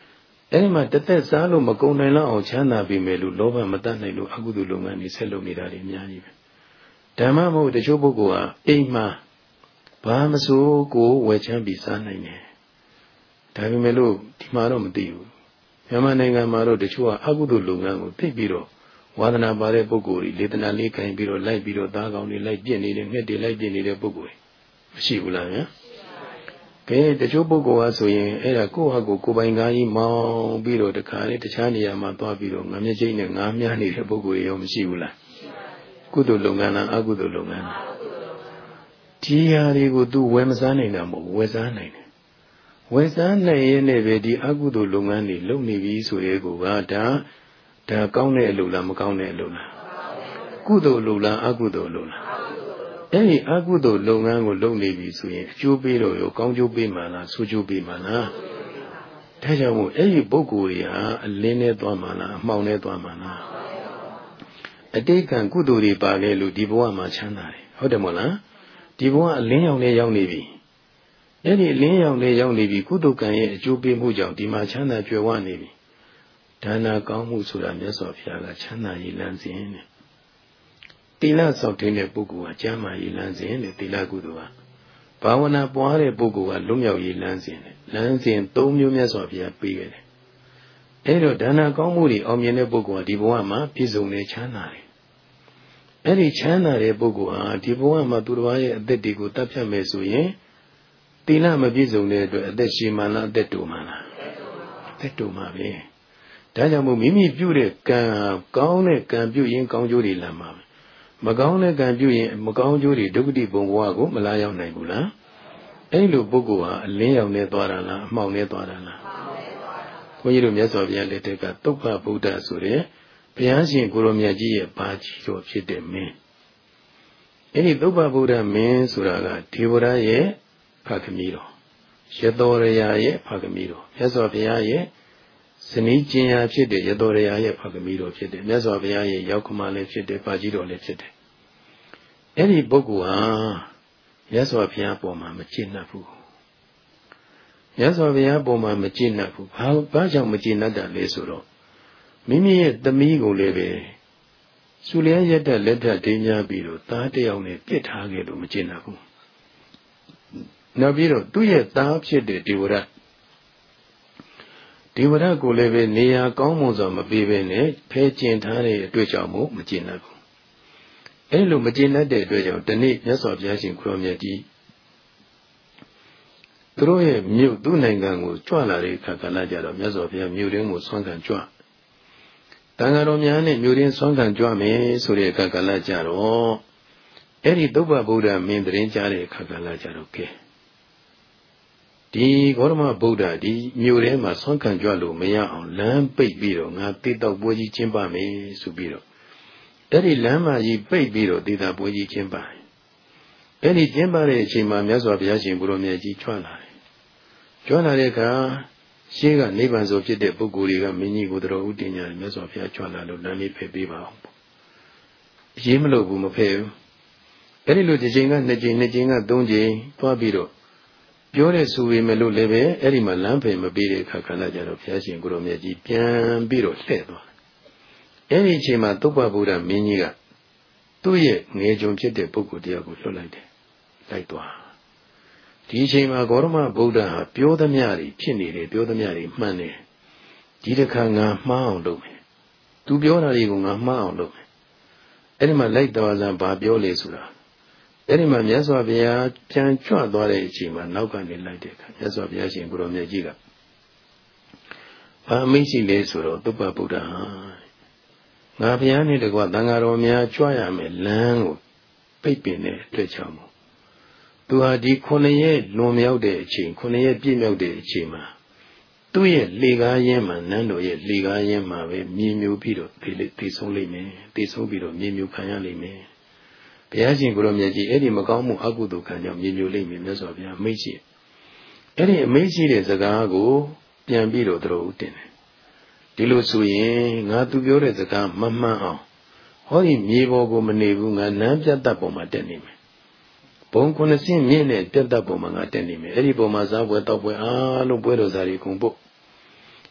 အဲ့ဒီမှာတသက်စားလို့မကုန်နိုင်လောက်အောင်ချမ်းသာပြီမဲ့လို့လောဘမတတ်နိုင်လို့အကုသိုလ်လုပ်ငန်းတွေဆက်လုပ်နေတာတွေအများကြီးပဲဓမ္မမဟုတ်တချို့ပုဂ္ဂိုလ်ဟာအိမ်မှာဘာမစိုးကိုဝယ်ချမ်းပြီးစားနိုင်တယ်ဒါပေမဲ့လို့ဒီမှာတော့မသိဘူးမြန်မာနိုင်ငံမှာတော့တချို့ကအကုသိုလ်လုပ်ငန်းကိုသိပြီးတော့ဝါဒနာပါတဲ့ပုဂ္ဂိုလ်တွေလေတနာလေးခိုင်ပြီးတော့လိုက်ပြီးတော့သားကောင်းတွေလိုက်ပြစ်နေတယ်ငှက်တွေလိုက်ပြစ်နေတဲ့ပုဂ္ဂိုလ်မရှိဘူးလားဗျာကဲတချို့ပုဂ္ဂိုလ်ဟာဆိုရင်အဲ့ဒါကိုယ့်ဟာကိုယ်ကိုယ်ပိုင်ကားကြီးမောင်းပြီးတော့တခါလေတခြားနေရာမှာသွားပြီးတော့ငါမျက်စိနဲ့ငါးမြားနေတဲ့ပုဂ္ဂိုလ်ရောမရှိဘူးလားကုသိုလ်လုပ်ငန်းလားအကုသိုလ်လုပ်ငန်းလားဒီဟာတွေကို तू ဝယ်မစားနိုင်တာမဟုတ်ဝယ်စားနိုင်တယ်ဝယ်စားနိုင်ရဲ့နဲ့ပဲဒီအကုသိုလ်လုပ်ငန်းတွေလုပ်နေပြီဆိုရဲကိုကဒါဒါကောင်းတဲ့အလုပ်လားမကောင်းတဲ့အလုပ်လားကုသိုလ်လုပ်လားအကုသိုလ်လုပ်လားအဲ့ဒီအကုသိုလ်လုပ်ငန်းကိုလုပ်နေပြီဆိုရင်အကျိုးပေးတော့ရောကောင်းကျိုးပေးမှလားဆိုးကျိုးပေးမှလားဒါကြောင့်မို့အဲ့ဒီပုဂ္ဂိုလ်တွေဟာအလင်းနဲ့သွားမှလားအမှောင်နဲ့သွားမှလားအတိတ်ကံကုသိုလ်တွေပါခဲ့လို့ဒီဘဝမှာချမ်းသာတယ်ဟုတ်တယ်မို့လားဒီဘဝအလင်းရောင်နဲ့ရောက်နေပြီအဲ့ဒီအလင်းရောင်နဲ့ရောက်နေပြီကုသိုလ်ကံရဲ့အကျိုးပေးမှုကြောင့်ဒီမှာချမ်းသာကြွယ်ဝနေပြီဒါနာကောင်းမှုဆိုတာမြတ်စွာဘုရားကချမ်းသာရေးလမ်းစဉ်တဲ့တိလဆောက်တဲ့ပုဂ္ဂိုလ်ကကျမ်းမာရေးလမ်းစဉ်တဲ့တိလကုသိုလ်ကဘာဝနာပွားတဲ့ပုဂ္ဂိုလ်ကလွတ်မြောက်ရေးလမ်းစဉ်တဲ့လမ်းစဉ်သုံးမျိုးမြတ်စွာဘုရားပေးခဲ့တယ်အဲ့တော့ဒါနာကောင်းမှုတွေအောင်မြင်တဲ့ပုဂ္ဂိုလ်ကဒီဘဝမှာပြည့်စုံနေချမ်းသာတယ်အဲ့ဒီချမ်းသာတဲ့ပုဂ္ဂိုလ်ဟာဒီဘဝမှာသူတစ်ပါးရဲ့အသက်တွေကိုတတ်ဖြတ်မယ်ဆိုရင်တိလမပြည့်စုံတဲ့အတွက်အသက်ရှင်မှလားအသက်တူမှလားအသက်တူမှပဲဒါကြောင့်မို့မိမိပြုတဲ့ကံကောင်းတဲ့ကံပြုရင်ကောင်းကျိုးတွေလာမှာမကောင်းတဲ့ကံပြုရင်မကောင်းကျိုးတွေဒုက္ခတိဘုံဘဝကိုမလာရောက်နိုင်ဘူးလားအဲ့လိုပုဂ္ဂိုလ်ဟာအလင်းရောင်နဲ့သွားတာလားအမှောင်နဲ့သွားတာလားဘုန်းကြီးတို့မြတ်စွာဘုရားလက်ထက်ကသုပ္ပဗုဒ္ဓဆိုတဲ့ဘုရားရှင်ကိုရောမြတ်ကြီးရဲ့ဘာကြီးတော်ဖြစ်တဲ့မင်းအဲ့ဒီသုပ္ပဗုဒ္ဓမင်းဆိုတာကဒေဝရရဲ့ဖခင်တော်ရသောရယာရဲ့ဖခင်တော်မြတ်စွာဘုရားရဲ့ဇနီးကျင်ရာဖြစ်တဲ့ရသောရယာရဲ့ဖခင်တော်ဖြစ်တဲ့မြတ်စွာဘုရားရဲ့ရောက်ခမလည်းဖြစ်တဲ့ဘာကြီးတော်လည်းဖြစ်တယ်အဲ့ဒီပုဂ္ဂိုလ်ဟာမြတ်စွာဘုရားပေါ်မှာမကျေနပ်ဘူးမြတ်စွာဘုရားပေါ်မှာမကျေနပ်ဘူးဘာဘာကြောင့်မကျေနပ်တာလဲဆိုတော့မိမိရဲ့သမီးကိုလည်းပဲစူလျာရက်တဲ့လက်ထပ်ဒိညာပြီးတော့သားတယောက်နဲ့ပြစ်ထားခဲ့လို့မကျေနပ်ဘူးနောက်ပြီးတော့သူ့ရဲ့သားဖြစ်တဲ့ဒေဝရဒေဝရကိုလည်းပဲနေရာကောင်းမွန်စွာမပေးဘဲနဲ့ဖဲကျင်ထားတဲ့အတွက်ကြောင့်မို့မကျေနပ်ဘူးအဲလိုမကျေနပ်တဲ့အတွက်ကြောင့်ဒီနေ့မြတ်စွာဘုရားရှင်ကိုရောမြတ်ကြီးသူတို့ရဲ့မြို့သူ့နိုင်ငံကိုကြွလာတဲ့အခါကလည်းကြတော့မြတ်စွာဘုရားမြို့ရင်းကိုဆွမ်းခံကြွတန်ဃာတော်များနဲ့မြို့ရင်းဆွမ်းခံကြွမယ်ဆိုတဲ့အခါကလည်းကြတော့အဲ့ဒီသုပ္ပဗုဒ္ဓမင်းတရင်ကြားတဲ့အခါကလည်းကြတော့ကဲဒီဂေါတမဗုဒ္ဓဒီမြို့ထဲမှာဆွမ်းခံကြွလို့မရအောင်လမ်းပိတ်ပြီးတော့ငါတိတောက်ပွဲကြီးကျင်းပမယ်ဆိုပြီးတော့အဲ့ဒီလမ်းမကြီးပိတ်ပြီးတော့တိတောက်ပွဲကြီးကျင်းပတယ်အဲ့ဒီကျင်းပတဲ့အချိန်မှာမြတ်စွာဘုရားရှင်ကိုရောမြတ်ကြီးကြွလာတယ်ကြွလာတဲ့အခါရှေးကနိဗ္ဗာန်ဆိုဖြစ်တဲ့ပုဂ္ဂိုလ်တွေကမင်းကြီးကိုတော်ဥတင်ညာမြတ်စွာဘုရားကြွလာလို့လမ်းလေးဖယ်ပေးပါအောင်အရေးမလို့ဘူးမဖယ်ဘူးအဲ့ဒီလိုတစ်ချိန်ကနှစ်ချိန်နှစ်ချိန်ကသုံးချိန်သွားပြီးတော့ပြောတဲ့ဆိုပေမဲ့လို့လည်းပဲအဲ့ဒီမှာလမ်းဖယ်မပေးတဲ့အခါခဏကြတော့ဘုရားရှင်ကိုရောမြတ်ကြီးပြန်ပြီးတော့လှည့်သွားအဲ့ဒီအချိန်မှာသုပ္ပဗုဒ္ဓမင်းကြီးကသူ့ရဲ့ငယ်ကြုံဖြစ်တဲ့ပုဂ္ဂိုလ်တရားကိုလွှတ်လိုက်တယ်လိုက်သွားဒီအချိန်မှာဂေါတမဗုဒ္ဓဟာပြောသမျှတွေဖြစ်နေတယ်ပြောသမျှတွေမှန်တယ်ဒီတစ်ခါငါမှားအောင်လုပ်မယ်သူပြောတာတွေကိုငါမှားအောင်လုပ်မယ်အဲ့ဒီမှာလိုက်တော်စံဘာပြောလဲဆိုတာအဲ့ဒီမှာမြတ်စွာဘုရားပြန်ကြွသွားတဲ့အချိန်မှာနောက်ကနေလိုက်တဲ့အခါမြတ်စွာဘုရားရှင်ကိုရောမြတ်ကြီးကဘာအမိန့်ရှိလဲဆိုတော့သုပ္ပဗုဒ္ဓဟာငါဘုရားနဲ့တကွသံဃာတော်များကြွရမယ်လမ်းကိုပိတ်ပင်တဲ့အတွက်ကြောင့်မို့သူဟာဒီခုနှစ်ရက်လွန်မြောက်တဲ့အချိန်ခုနှစ်ရက်ပြည့်မြောက်တဲ့အချိန်မှာသူ့ရဲ့လေကားရင်းမှာနန်းတော်ရဲ့လေကားရင်းမှာပဲမြင်မျိုးပြီးတော့ဒီလေသိဆုံးလိမ့်မယ်သိဆုံးပြီးတော့မြင်မျိုးခံရလိမ့်မယ်ဘုရားရှင်ကိုရောမြတ်ကြီးအဲ့ဒီမကောင်းမှုအကုသိုလ်ခံကြောင့်မြင်မျိုးလိမ့်မယ်မြတ်စွာဘုရားအမိန့်ရှိအဲ့ဒီအမိန့်ရှိတဲ့စကားကိုပြန်ပြီးတော့သူတို့ဥတင်တယ်ဒီလိုဆိုရင်ငါသူပြောတဲ့စကားမမှန်အောင်ဟောဒီမြေပေါ်ကိုမနေဘူးငါနန်းပြတ်သက်ပေါ်မှာတက်နေမယ်ဘုံခုနှစ်ဆင့်မြင့်တဲ့ပြတ်သက်ပေါ်မှာငါတက်နေမယ်အဲ့ဒီပေါ်မှာစားပွဲတောက်ပွဲအားလုံးပွဲတော်စားတွေကုန်ဖို့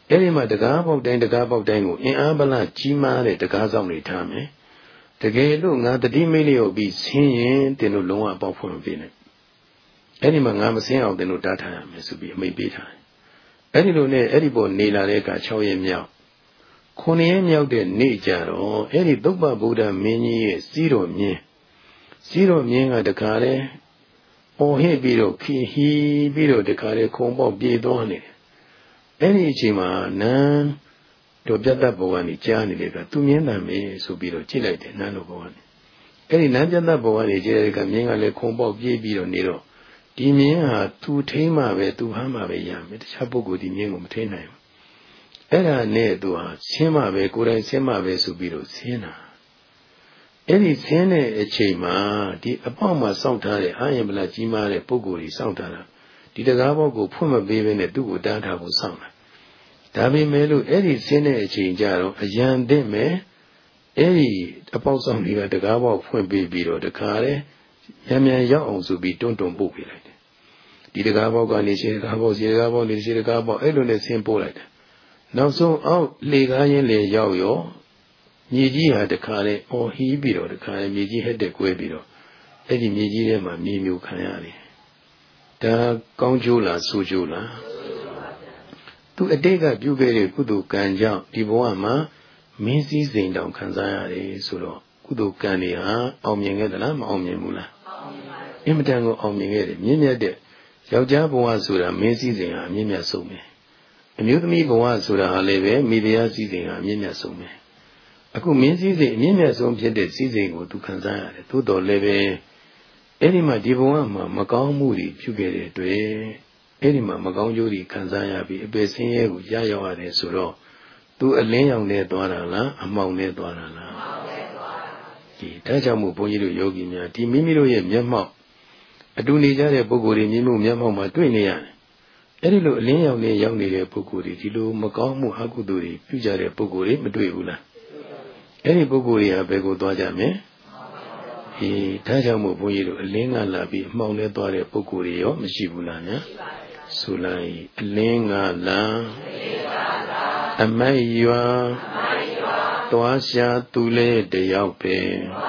အဲ့ဒီမှာတကားပေါက်တိုင်းတကားပေါက်တိုင်းကိုအင်အားပလကြီးမားတဲ့တကားဆောင်တွေထားမယ်တကယ်လို့ငါတတိမိတ်လျော်ပြီးဆင်းရင်တင်တို့လုံးဝအပေါက်ဖွင့်မပေးနဲ့အဲ့ဒီမှာငါမဆင်းအောင်တင်တို့တားထားရမယ်ဆိုပြီးအမိန့်ပေးထားတယ်အဲ့ဒီလိုနဲ့အဲ့ဒီပေါ်နေလာတဲ့အခါ၆ရက်မြောက်ခုနှစ်ရက်မြောက်တဲ့နေ့ကြတော့အဲ့ဒီသုပ္ပဗုဒ္ဓမင်းကြီးရဲ့စီးတော်မြင်းစီးတော်မြင်းကတခါလေပေါ်ဟစ်ပြီးတော့ခီဟီပြီးတော့တခါလေခုံပေါက်ပြေးသွားနေတယ်အဲ့ဒီအချိန်မှာနန်းတို့ပြတ်သက်ဘဝကနေကြားနေတယ်ကသူမြင်းတန်ပဲဆိုပြီးတော့ကြည့်လိုက်တယ်နန်းတို့ဘဝကနေအဲ့ဒီနန်းပြတ်သက်ဘဝကနေကြည့်တဲ့ကမြင်းကလည်းခုံပေါက်ပြေးပြီးတော့နေတော့ဒီမြင်းဟာသူထိမှပဲသူဟမ်းမှပဲရမယ်တခြားပုဂ္ဂိုလ်ဒီမြင်းကိုမထိနိုင်ဘူးအဲ့ဒါနဲ့သူဟာဆင်းမှပဲကိုယ်တိုင်ဆင်းမှပဲဆိုပြီးတော့ဆင်းတာအဲ့ဒီဆင်းတဲ့အချိန်မှာဒီအပေါက်မှာစောင့်ထားတဲ့အာယံပလကြီးမားတဲ့ပုဂ္ဂိုလ်ကြီးစောင့်ထားတာဒီတကားဘောက်ကိုဖွင့်မပေးဘဲနဲ့သူ့ကိုတားထားဖို့စောင့်တာဒါပေမဲ့လို့အဲ့ဒီဆင်းတဲ့အချိန်ကြတော့အယံသင့်မဲ့အဲ့ဒီအပေါက်ဆောင်တွေကတကားဘောက်ဖွင့်ပေးပြီးတော့တခါလေရံမြန်ရောက်အောင်ဆိုပြီးတွန်းတွန်းပို့ပေးလိုက်တယ်ဒီတကားဘောက်ကနေရှေ့တကားဘောက်ရှေ့တကားဘောက်နေရှေ့တကားဘောက်အဲ့လိုနဲ့ဆင်းပို့လိုက်တယ်နောက်ဆုံးအောက်လေကားရင်းလေရောက်ရောမြေကြီးဟာတခါလေအော်ဟီးပြီးတော့တခါလေမြေကြီးဟက်တဲ့ကွဲပြီးတော့အဲ့ဒီမြေကြီးထဲမှာမြေမျိုးခံရတယ်ဒါကောင်းကျိုးလားဆိုးကျိုးလားသူအတိတ်ကပြုခဲ့တဲ့ကုသိုလ်ကံကြောင့်ဒီဘဝမှာမင်းစည်းစိမ်တောင်ခံစားရတယ်ဆိုတော့ကုသိုလ်ကံတွေဟာအောင်မြင်ခဲ့သလားမအောင်မြင်ဘူးလားအင်မတန်ကိုအောင်မြင်ခဲ့တယ်မြင့်မြတ်တဲ့ယောက်ျားဘဝဆိုတာမင်းစည်းစိမ်ဟာမြင့်မြတ်ဆုံးပဲအမျိုးသမီးဘဝဆိုတာဟာလည်းပဲမိဖုရားစည်းစိမ်ဟာမြင့်မြတ်ဆုံးပဲအခုမင်းစည်းစိမ်အမြင့်မြတ်ဆုံးဖြစ်တဲ့စည်းစိမ်ကိုသူခံစားရတယ်သို့တော်လည်းပဲအဲ့ဒီမှာဒီဘဝမှာမကောင်းမှုတွေပြုခဲ့တဲ့အတွက်အဲ့ဒီမှာမကောင်းကျိုးတွေခံစားရပြီးအပေဆင်းရဲကိုရရောက်ရတယ်ဆိုတော့သူအလင်းရောင်နဲ့သွားတာလားအမှောင်နဲ့သွားတာလားအမှောင်နဲ့သွားတာဒီဒါကြောင့်မို့ဘုန်းကြီးတို့ယောဂီများဒီမိမိတို့ရဲ့မျက်မှောက်အတူနေကြတဲ့ပုဂ္ဂိုလ်တွေမိမိမျက်မှောက်မှာတွေ့နေရတယ်အဲ့ဒီလိုအလင်းရောင်နဲ့ရောက်နေတဲ့ပုဂ္ဂိုလ်တွေဒီလိုမကောင်းမှုအကုသိုလ်တွေပြုကြတဲ့ပုဂ္ဂိုလ်တွေမတွေ့ဘူးလားအဲ့ဒီပုဂ္ဂိုလ်တွေဟာဘယ်ကိုသွားကြမလဲအေးဒါကြောင့်မို့ဘုန်းကြီးတို့အလင်းကလာပြီးအမှောင်နဲ့သွားတဲ့ပုဂ္ဂိုလ်တွေရောမရှိဘူးလားညာဆိုလိုက်အလင်းကလာအမိုက်ရွာသွားရှာသူလဲတယောက်ပဲ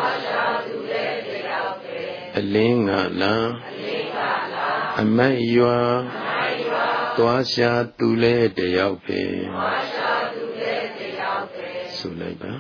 အလင်းကလာအမိုက်ရွာသွားရှာသူလဲတယောက်ပဲဆိုလိုက်ပါ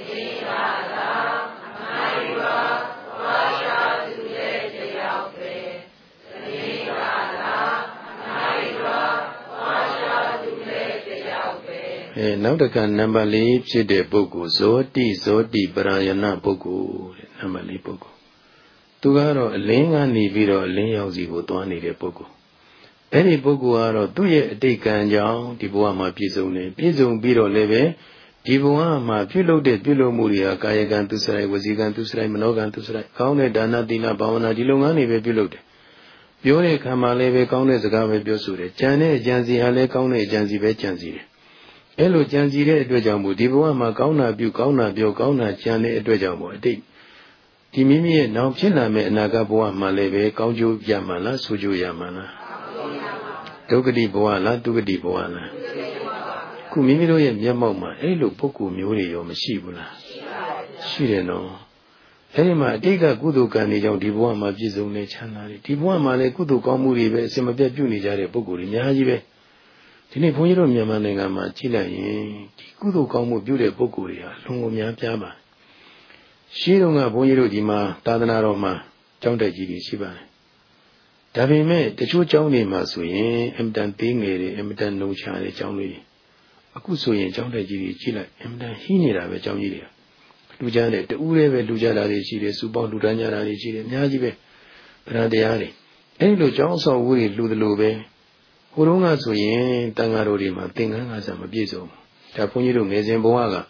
အဲနောက်တစ်ခါနံပါတ်လေးဖြစ်တဲ့ပုဂ္ဂိုလ်ဇောတိဇောတိပရာယနာပုဂ္ဂိုလ်တဲ့နံပါတ်လေးပုဂ္ဂိုလ်သူကတော့အလင်းကနေပြီးတော့အလင်းရောက်စီကိုသွားနေတဲ့ပုဂ္ဂိုလ်အဲ့ဒီပုဂ္ဂိုလ်ကတော့သူ့ရဲ့အတိတ်ကံကြောင့်ဒီဘဝမှာပြည့်စုံတယ်ပြည့်စုံပြီးတော့လည်းပဲဒီဘဝမှာပြုလုပ်တဲ့ပြုလုပ်မှုတွေဟာကာယကံသူစရိုက်ဝစီကံသူစရိုက်မနောကံသူစရိုက်ကောင်းတဲ့ဒါနသီလဘာဝနာဒီလုပ်ငန်းတွေပဲပြုလုပ်တယ်ပြောတဲ့ခံမှာလည်းပဲကောင်းတဲ့စကားပဲပြောဆိုတယ်ကြံတဲ့အကြံစီဟာလည်းကောင်းတဲ့အကြံစီပဲကြံစီတယ်အဲ့လိုကြံစီတဲ့အတွက်ကြောင့်မို့ဒီဘဝမှာကောင်းတာပြုကောင်းတာပြောကောင်းတာကြံတဲ့အတွက်ကြောင့်မို့အတိတ်ဒီမိမိရဲ့နောက်ဖြစ်လာမယ့်အနာဂတ်ဘဝမှာလည်းပဲကောင်းကျိုးရမှာလားဆိုးကျိုးရမှာလားဒုက္ခတိဘဝလားဒုက္ခတိဘဝလားခုမိမိတို့ရဲ့မျက်မှောက်မှာအဲ့လိုပုဂ္ဂိုလ်မျိုးတွေရောမရှိဘူးလားရှိတယ်နော်အဲ့ဒီမှာအတိတ်ကကုသိုလ်ကံတွေကြောင့်ဒီဘဝမှာပြည့်စုံနေချမ်းသာတယ်ဒီဘဝမှာလည်းကုသိုလ်ကောင်းမှုတွေပဲအစင်မပြတ်ပြုနေကြတဲ့ပုဂ္ဂိုလ်တွေအများကြီးပဲဒီနေ့ဘုန်းကြီးတို့မြန်မာနိုင်ငံမှာကြည့်လိုက်ရင်ဒီကုသိုလ်ကောင်းမှုပြုတဲ့ပုဂ္ဂိုလ်တွေဟာလုံလုံများပြားပါရှင်းတော့ကဘုန်းကြီးတို့ဒီမှာသာသနာတော်မှာကျောင်းတက်ကြီးတွေရှိပါတယ်ဒါပေမဲ့တချို့ကျောင်းတွေမှာဆိုရင်အင်တန်သေးငယ်တွေအင်တန်လုံချတဲ့ကျောင်းတွေအခုဆိုရင်ကျောင်းတက်ကြီးတွေကြည့်လိုက်အင်တန်ဟင်းနေတာပဲကျောင်းကြီးတွေလူကြတဲ့တူးလေးပဲလူကြတာတွေရှိတယ်စူပေါင်းလူတန်းကြတာတွေရှိတယ်အများကြီးပဲဗရန်တရားတွေအဲဒီလိုကျောင်းဆောင်ဝေးတွေလူသလိုပဲဟိုတုန်းကဆိုရင်တန်ဃာတော်တွေမှာသင်္ကန်းကစားမပြည့်စုံဒါဘုန်းကြီးတို့ငယ်စဉ်ဘဝက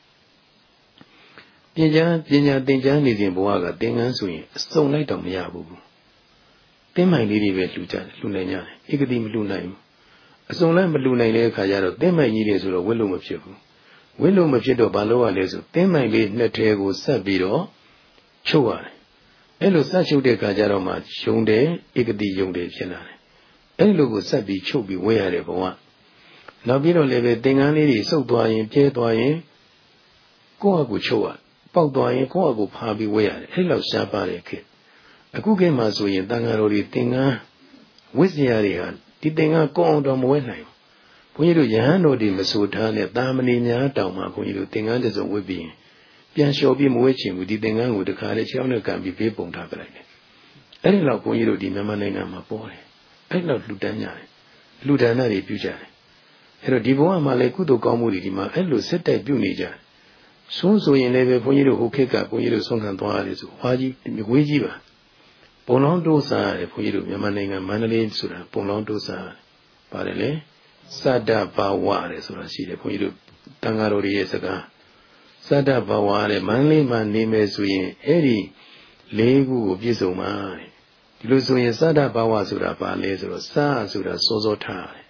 ပညာပညာသင်ကြားနေစဉ်ဘဝကသင်္ကန်းဆိုရင်အစုံလိုက်တော့မရဘူးတင်းမိုင်လေးတွေပဲလှူကြတယ်လှူနိုင်ကြတယ်ဧကတိမလှူနိုင်ဘူးအစုံလိုက်မလှူနိုင်တဲ့အခါကျတော့တင်းမိုင်ကြီးတွေဆိုတော့ဝတ်လို့မဖြစ်ဘူးဝတ်လို့မဖြစ်တော့ဘာလို့ရလဲဆိုတင်းမိုင်လေးနှစ်ထဲကိုဆက်ပြီးတော့ချုပ်ရတယ်အဲ့လိုဆက်ချုပ်တဲ့အခါကျတော့မှယုံတယ်ဧကတိယုံတယ်ဖြစ်လာတယ်အဲ့လိုကိုဆက်ပြီးချုပ်ပြီးဝဲရတဲ့ဘဝနောက်ပြီးတော့လည်းပဲသင်္ကန်းလေးတွေစုပ်သွားရင်ပြဲသွားရင်ကိုယ့်အကူချုပ်ရပေါက်သွားရင်ကိုယ့်အကူဖာပြီးဝဲရတယ်အဲ့လောက်ရှားပါတဲ့ခေတ်အခုခေတ်မှာဆိုရင်တန်ဃာတော်တွေသင်္ကန်းဝိဇ္ဇာတွေဟာဒီသင်္ကန်းကိုအောင်တော်မဝဲနိုင်ဘူးဘုန်းကြီးတို့ယဟန်တော်တွေမဆိုထားနဲ့တာမဏေများတောင်မှဘုန်းကြီးတို့သင်္ကန်းတစ်စုံဝတ်ပြီးပြန်လျှော်ပြီးမဝဲချင်ဘူးဒီသင်္ကန်းကိုတခါလေချောင်းနဲ့ကံပြီးပေးပုံထားပြလိုက်တယ်အဲ့ဒီလောက်ဘုန်းကြီးတို့ဒီမြန်မာနိုင်ငံမှာပေါ်တယ်အဲ့လောက်လူတန်းကြတယ်လူဒါနတွေပြုကြတယ်အဲ့တော့ဒီဘဝမှာလည်းကုသိုလ်ကောင်းမှုတွေဒီမှာအဲ့လိုစစ်တိုက်ပြုနေကြတယ်ဆုံးဆိုရင်လည်းပဲဘုန်းကြီးတို့ဟိုခေတ်ကဘုန်းကြီးတို့ဆုံးခံသွားရတယ်ဆိုဝါကြီးဝေးကြီးပါပုံလောင်းတိုးစားရတယ်ဘုန်းကြီးတို့မြန်မာနိုင်ငံမန္တလေးဆိုတာပုံလောင်းတိုးစားပါတယ်လေစတ္တဘာဝရတယ်ဆိုတာရှိတယ်ဘုန်းကြီးတို့တန်ဃာတော်တွေရဲ့စကားစတ္တဘာဝရတယ်မန္တလေးမှာနေမယ်ဆိုရင်အဲ့ဒီလေးခုကိုပြည့်စုံပါတဲ့ဒီလိုဆိုရင်စတ္တဘာဝဆိုတာဘာလဲဆိုတော့စာဆိုတာစောစောထားတယ်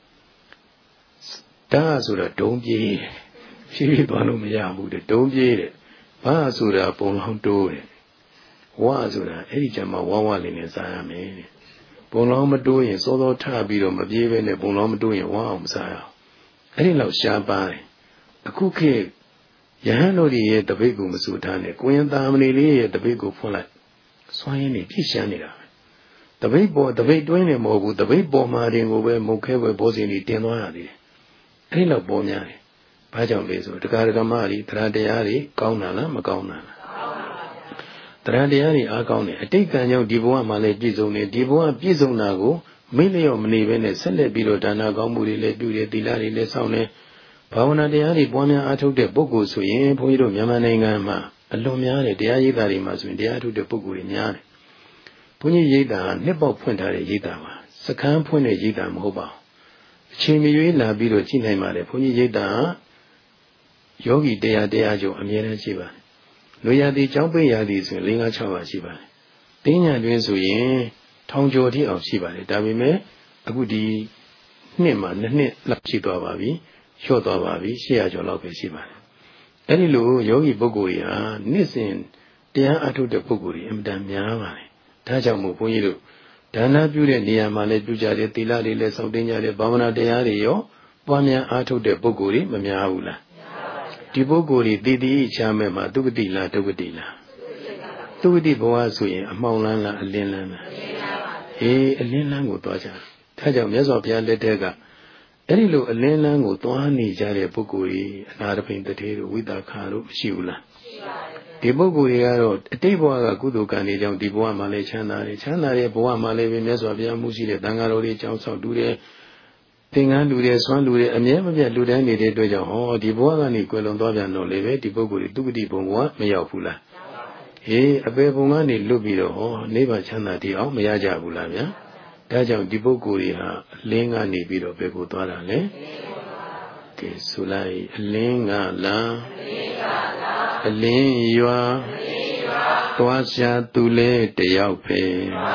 ဒါဆိုတာဒုံပြေးဖြည်းဖြည်းသွားလို့မရဘူးတဲ့ဒုံပြေးတဲ့ဘာဆိုတာပုံလောင်းတိုးတယ်ဝါဆိုတာအဲ့ဒီကျမှဝါဝလေးနဲ့စားရမယ်တဲ့ပုံလောင်းမတိုးရင်စောစောထပြီးတော့မပြေးပဲနဲ့ပုံလောင်းမတိုးရင်ဝါအောင်မစားရအောင်အဲ့ဒီလောက်ရှားပါတယ်အခုခေတ်ယဟန်တို့ရဲ့တပိတ်ကိုမဆူထားနဲ့ကိုရင်သားမဏေလေးရဲ့တပိတ်ကိုဖွင့်လိုက်စွမ်းရည်နေပြည့်ရှမ်းနေတာပဲတပိတ်ပေါ်တပိတ်တွင်းနေမဟုတ်ဘူးတပိတ်ပေါ်မှာတင်ကိုပဲမုတ်ခဲပဲဘောစင်ကြီးတင်သွားရသေးတယ်အဲ့ဒီလောက်ပေါ်များတယ်ဘာကြောင့်လဲဆိုတရားဓမ္မတွေတရားတရားတွေကောင်းတာလားမကောင်းတာလားတရားတရားတွေအားကောင်းတယ်အတိတ်ကံကြောင့်ဒီဘဝမှာလည်းပြည့်စုံတယ်ဒီဘဝပြည့်စုံတာကိုမိလျော့မနေဘဲနဲ့ဆက်လက်ပြီးတော့ဒါနကောင်းမှုတွေလည်းပြုတယ်သီလတွေလည်းစောင့်တယ်ဘာဝနာတရားတွေပွားများအားထုတ်တဲ့ပုဂ္ဂိုလ်ဆိုရင်ဘုန်းကြီးတို့မြန်မာနိုင်ငံမှာအလွန်များတယ်တရားရိပ်သာတွေမှာဆိုရင်တရားထုတ်တဲ့ပုဂ္ဂိုလ်တွေများတယ်ဘုန်းကြီးရိပ်သာကနှစ်ပေါက်ဖွင့်ထားတဲ့ရိပ်သာပါစခန်းဖွင့်တဲ့ရိပ်သာမဟုတ်ပါဘူးအချိန်မရွေးလာပြီးတော့ကြည့်နိုင်ပါတယ်ဘုန်းကြီးရိပ်သာယောဂီတရားတရားကျော်အမြဲတမ်းရှိပါတယ်လူရသည်ကျောင်းပိတ်ရသည်ဆိုရင်၄၅၆ပါးရှိပါတယ်တင်းညာတွင်ဆိုရင်ထောင်ကျော်ထိအောင်ရှိပါတယ်ဒါပေမဲ့အခုဒီနှစ်မှာနှစ်နှစ်လောက်ရှိသွားပါပြီလျှော့သွားပါပြီရှစ်ရာကျော်လောက်ပဲရှိပါတယ်အဲ့ဒီလိုယောဂီပုဂ္ဂိုလ်တွေဟာနှစ်စဉ်တရားအထုတ်တဲ့ပုဂ္ဂိုလ်တွေအင်မတန်များပါတယ်ဒါကြောင့်မို့ဘုန်းကြီးတို့ဒါနပြုတဲ့နေရာမှာလည်းပြုကြတယ်သီလတွေလည်းစောင့်တင်းကြတယ်ဘာဝနာတရားတွေရောပွားများအားထုတ်တဲ့ပုဂ္ဂိုလ်တွေမများဘူးလားဒီပုဂ္ဂိုလ်တွေတည်တည်ချမ်းမဲ့မှာဒုက္ခတိလားဒုက္ခတိလားဒုက္ခတိဘဝဆိုရင်အမှောင်လန်းလားအလင်းလန်းလားအေးအလင်းလန်းကိုသွားကြဒါကြောင့်မြတ်စွာဘုရားလက်ထက်ကအဲ့ဒီလိုအလင်းလန်းကိုသွားနေကြတဲ့ပုဂ္ဂိုလ်ကြီးအနာရပိန်တထေတို့ဝိသခါတို့မရှိဘူးလားရှိပါတယ်ဒီပုဂ္ဂိုလ်တွေကတော့အတိတ်ဘဝကကုသိုလ်ကံတွေကြောင့်ဒီဘဝမှာလည်းချမ်းသာတယ်ချမ်းသာတဲ့ဘဝမှာလည်းပဲမြတ်စွာဘုရားမှုရှိတဲ့သံဃာတော်တွေကြောင်းဆောက်တူတယ်သင်္ကန်းလူတွေဆွမ်းလူတွေအမြဲမပြတ်လူတိုင်းနေတဲ့အတွက်ကြောင့်ဟောဒီဘဝကနေကွယ်လွန်သွားပြန်တော့လေပဲဒီပုဂ္ဂိုလ်တွေသူဂတိဘုံဘဝမရောက်ဘူးလားဟေးအပေဘုံကနေလွတ်ပြီးတော့ဟောနိဗ္ဗာန်ချမ်းသာတည်အောင်မရကြဘူးလားဗျာဒါကြောင့်ဒီပုဂ္ဂိုလ်တွေဟာအလင်းကနေပြီးတော့ဘယ်ကိုသွားတာလဲကဲဆိုလိုက်အလင်းကလားအလင်းရွာသွားရှာသူလဲတယောက်ပဲ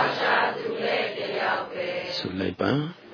ဆိုလိုက်ပါ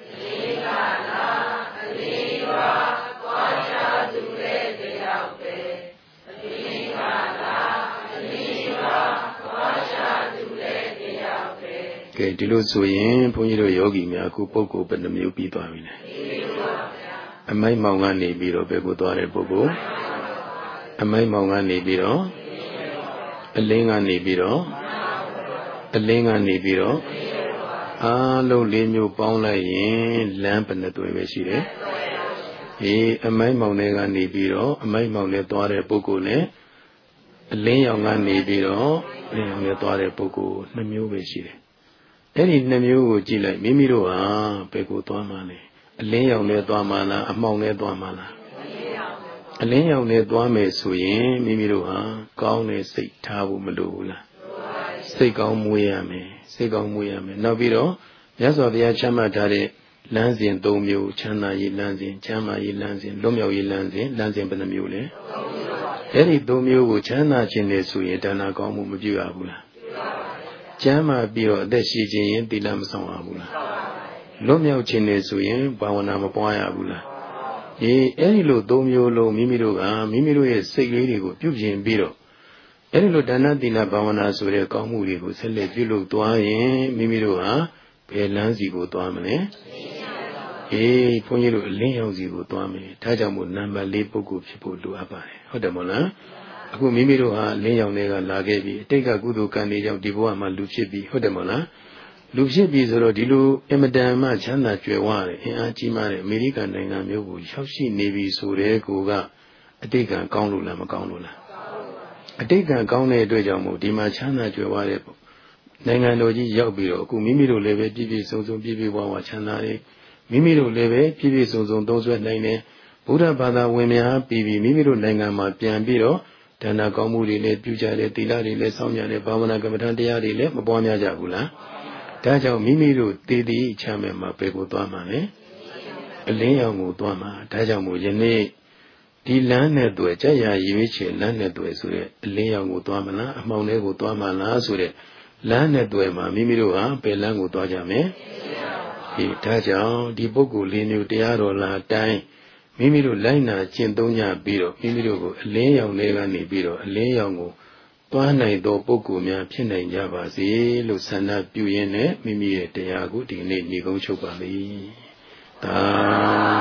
ကဲဒီလိုဆိုရင်ဘုန်းကြီးတို့ယောဂီများအခုပုဂ္ဂိုလ်ဘယ်နှမျိုးပြီးသွားပြီလဲအမိုက်မောင်ကနေပြီးတော့ဘယ်ကိုသွားတဲ့ပုဂ္ဂိုလ်အမိုက်မောင်ကနေပြီးတော့အလင်းကနေပြီးတော့အလင်းကနေပြီးတော့အားလုံးလေးမျိုးပေါင်းလိုက်ရင်လမ်းဘယ်နှသွေးပဲရှိတယ်အေးအမိုက်မောင်တွေကနေပြီးတော့အမိုက်မောင်တွေသွားတဲ့ပုဂ္ဂိုလ်နဲ့အလင်းရောင်ကနေပြီးတော့အလင်းရောင်တွေသွားတဲ့ပုဂ္ဂိုလ်နှမျိုးပဲရှိတယ်အဲ့ဒီနှမျိုးကိုကြည့်လိုက်မိမိတို့ဟာဘယ်ကိုသွားမှလဲအလင်းရောင်နဲ့သွားမှလားအမှောင်နဲ့သွားမှလားအလင်းရောင်နဲ့သွားမယ်ဆိုရင်မိမိတို့ဟာကောင်းတဲ့စိတ်ထားဖို့မလိုဘူးလားစိတ်ကောင်းမွေးရမယ်စိတ်ကောင်းမွေးရမယ်နောက်ပြီးတော့မြတ်စွာဘုရားချမှတ်ထားတဲ့လမ်းစဉ်၃မျိုးချမ်းသာရေးလမ်းစဉ်ချမ်းသာရေးလမ်းစဉ်လွတ်မြောက်ရေးလမ်းစဉ်လမ်းစဉ်ဘယ်နှမျိုးလဲအဲ့ဒီ၃မျိုးကိုချမ်းသာခြင်းနဲ့ဆိုရင်ဒါနကောင်းမှုမပြုရဘူးလားကျမ်းမာပြီးတော့အသက်ရှိခြင်းရင်သီလမဆောင်ရဘူးလားလွတ်မြောက်ခြင်းနဲ့ဆိုရင်ဘာဝနာမပွားရဘူးလားအေးအဲ့ဒီလိုသုံးမျိုးလုံးမိမိတို့ကမိမိတို့ရဲ့စိတ်လေးတွေကိုပြုပြင်ပြီးတော့အဲ့ဒီလိုဒါနသီလဘာဝနာဆိုတဲ့ကောင်းမှုတွေကိုဆက်လက်ပြုလုပ်သွားရင်မိမိတို့ဟာဘယ်လမ်းစီကိုသွားမလဲအေးဘုန်းကြီးတို့အလင်းရောင်စီကိုသွားမယ်ဒါကြောင့်မို့နံပါတ်လေးပုဂ္ဂိုလ်ဖြစ်ဖို့လိုအပ်ပါတယ်ဟုတ်တယ်မို့လားအခုမိမိတို့ဟာအလင်းရောင်တွေကလာခဲ့ပြီအတိတ်ကကုသိုလ်ကံတွေကြောင့်ဒီဘဝမှာလူဖြစ်ပြီဟုတ်တယ်မို့လားလူဖြစ်ပြီဆိုတော့ဒီလိုအင်မတန်မှချမ်းသာကြွယ်ဝတယ်အင်အားကြီးမားတဲ့အမေရိကန်နိုင်ငံမျိုးကိုရောက်ရှိနေပြီဆိုတဲ့ကိုကအတိတ်ကံကောင်းလို့လားမကောင်းလို့လားအတိတ်ကံကောင်းတဲ့အတွက်ကြောင့်မို့ဒီမှာချမ်းသာကြွယ်ဝတဲ့နိုင်ငံတော်ကြီးရောက်ပြီးတော့အခုမိမိတို့လည်းပဲပြည့်ပြည့်စုံစုံပြည့်ပြည့်ဝဝချမ်းသာတယ်မိမိတို့လည်းပဲပြည့်ပြည့်စုံစုံသုံးဆွဲနိုင်တယ်ဗုဒ္ဓဘာသာဝင်များပြီးပြီးမိမိတို့နိုင်ငံမှာပြန်ပြီးတော့ဒါနကောင်းမှုတွေလည်းပြုကြတယ်သီလတွေလည်းစောင့်ကြတယ်ဘာဝနာကမ္မဋ္ဌာန်းတရားတွေလည်းမပွားများကြဘူးလားဒါကြောင့်မိမိတို့တည်တည်ချမ်းမဲ့မှာပဲကိုသွားမှာလေအလင်းရောင်ကိုသွားမှာဒါကြောင့်မို့ယနေ့ဒီလမ်းနဲ့တွေ့ကြရရွေးချယ်လမ်းနဲ့တွေ့ဆိုတဲ့အလင်းရောင်ကိုသွားမလားအမှောင်ထဲကိုသွားမလားဆိုတဲ့လမ်းနဲ့တွေ့မှာမိမိတို့ဟာဘယ်လမ်းကိုသွားကြမလဲဒီဒါကြောင့်ဒီပုဂ္ဂိုလ်လေးမျိုးတရားတော်လာတိုင်းမိမိတို့လိုက်နာကျင့်သုံးကြပြီးတော့မိမိတို့ကိုအလင်းရောင်တွေကနေပြီးတော့အလင်းရောင်ကိုသွားနိုင်သောပုဂ္ဂိုလ်များဖြစ်နိုင်ကြပါစေလို့ဆန္ဒပြုရင်းနဲ့မိမိရဲ့တရားကိုဒီနေ့ညီကုန်းချုပ်ပါလိမ့်သာ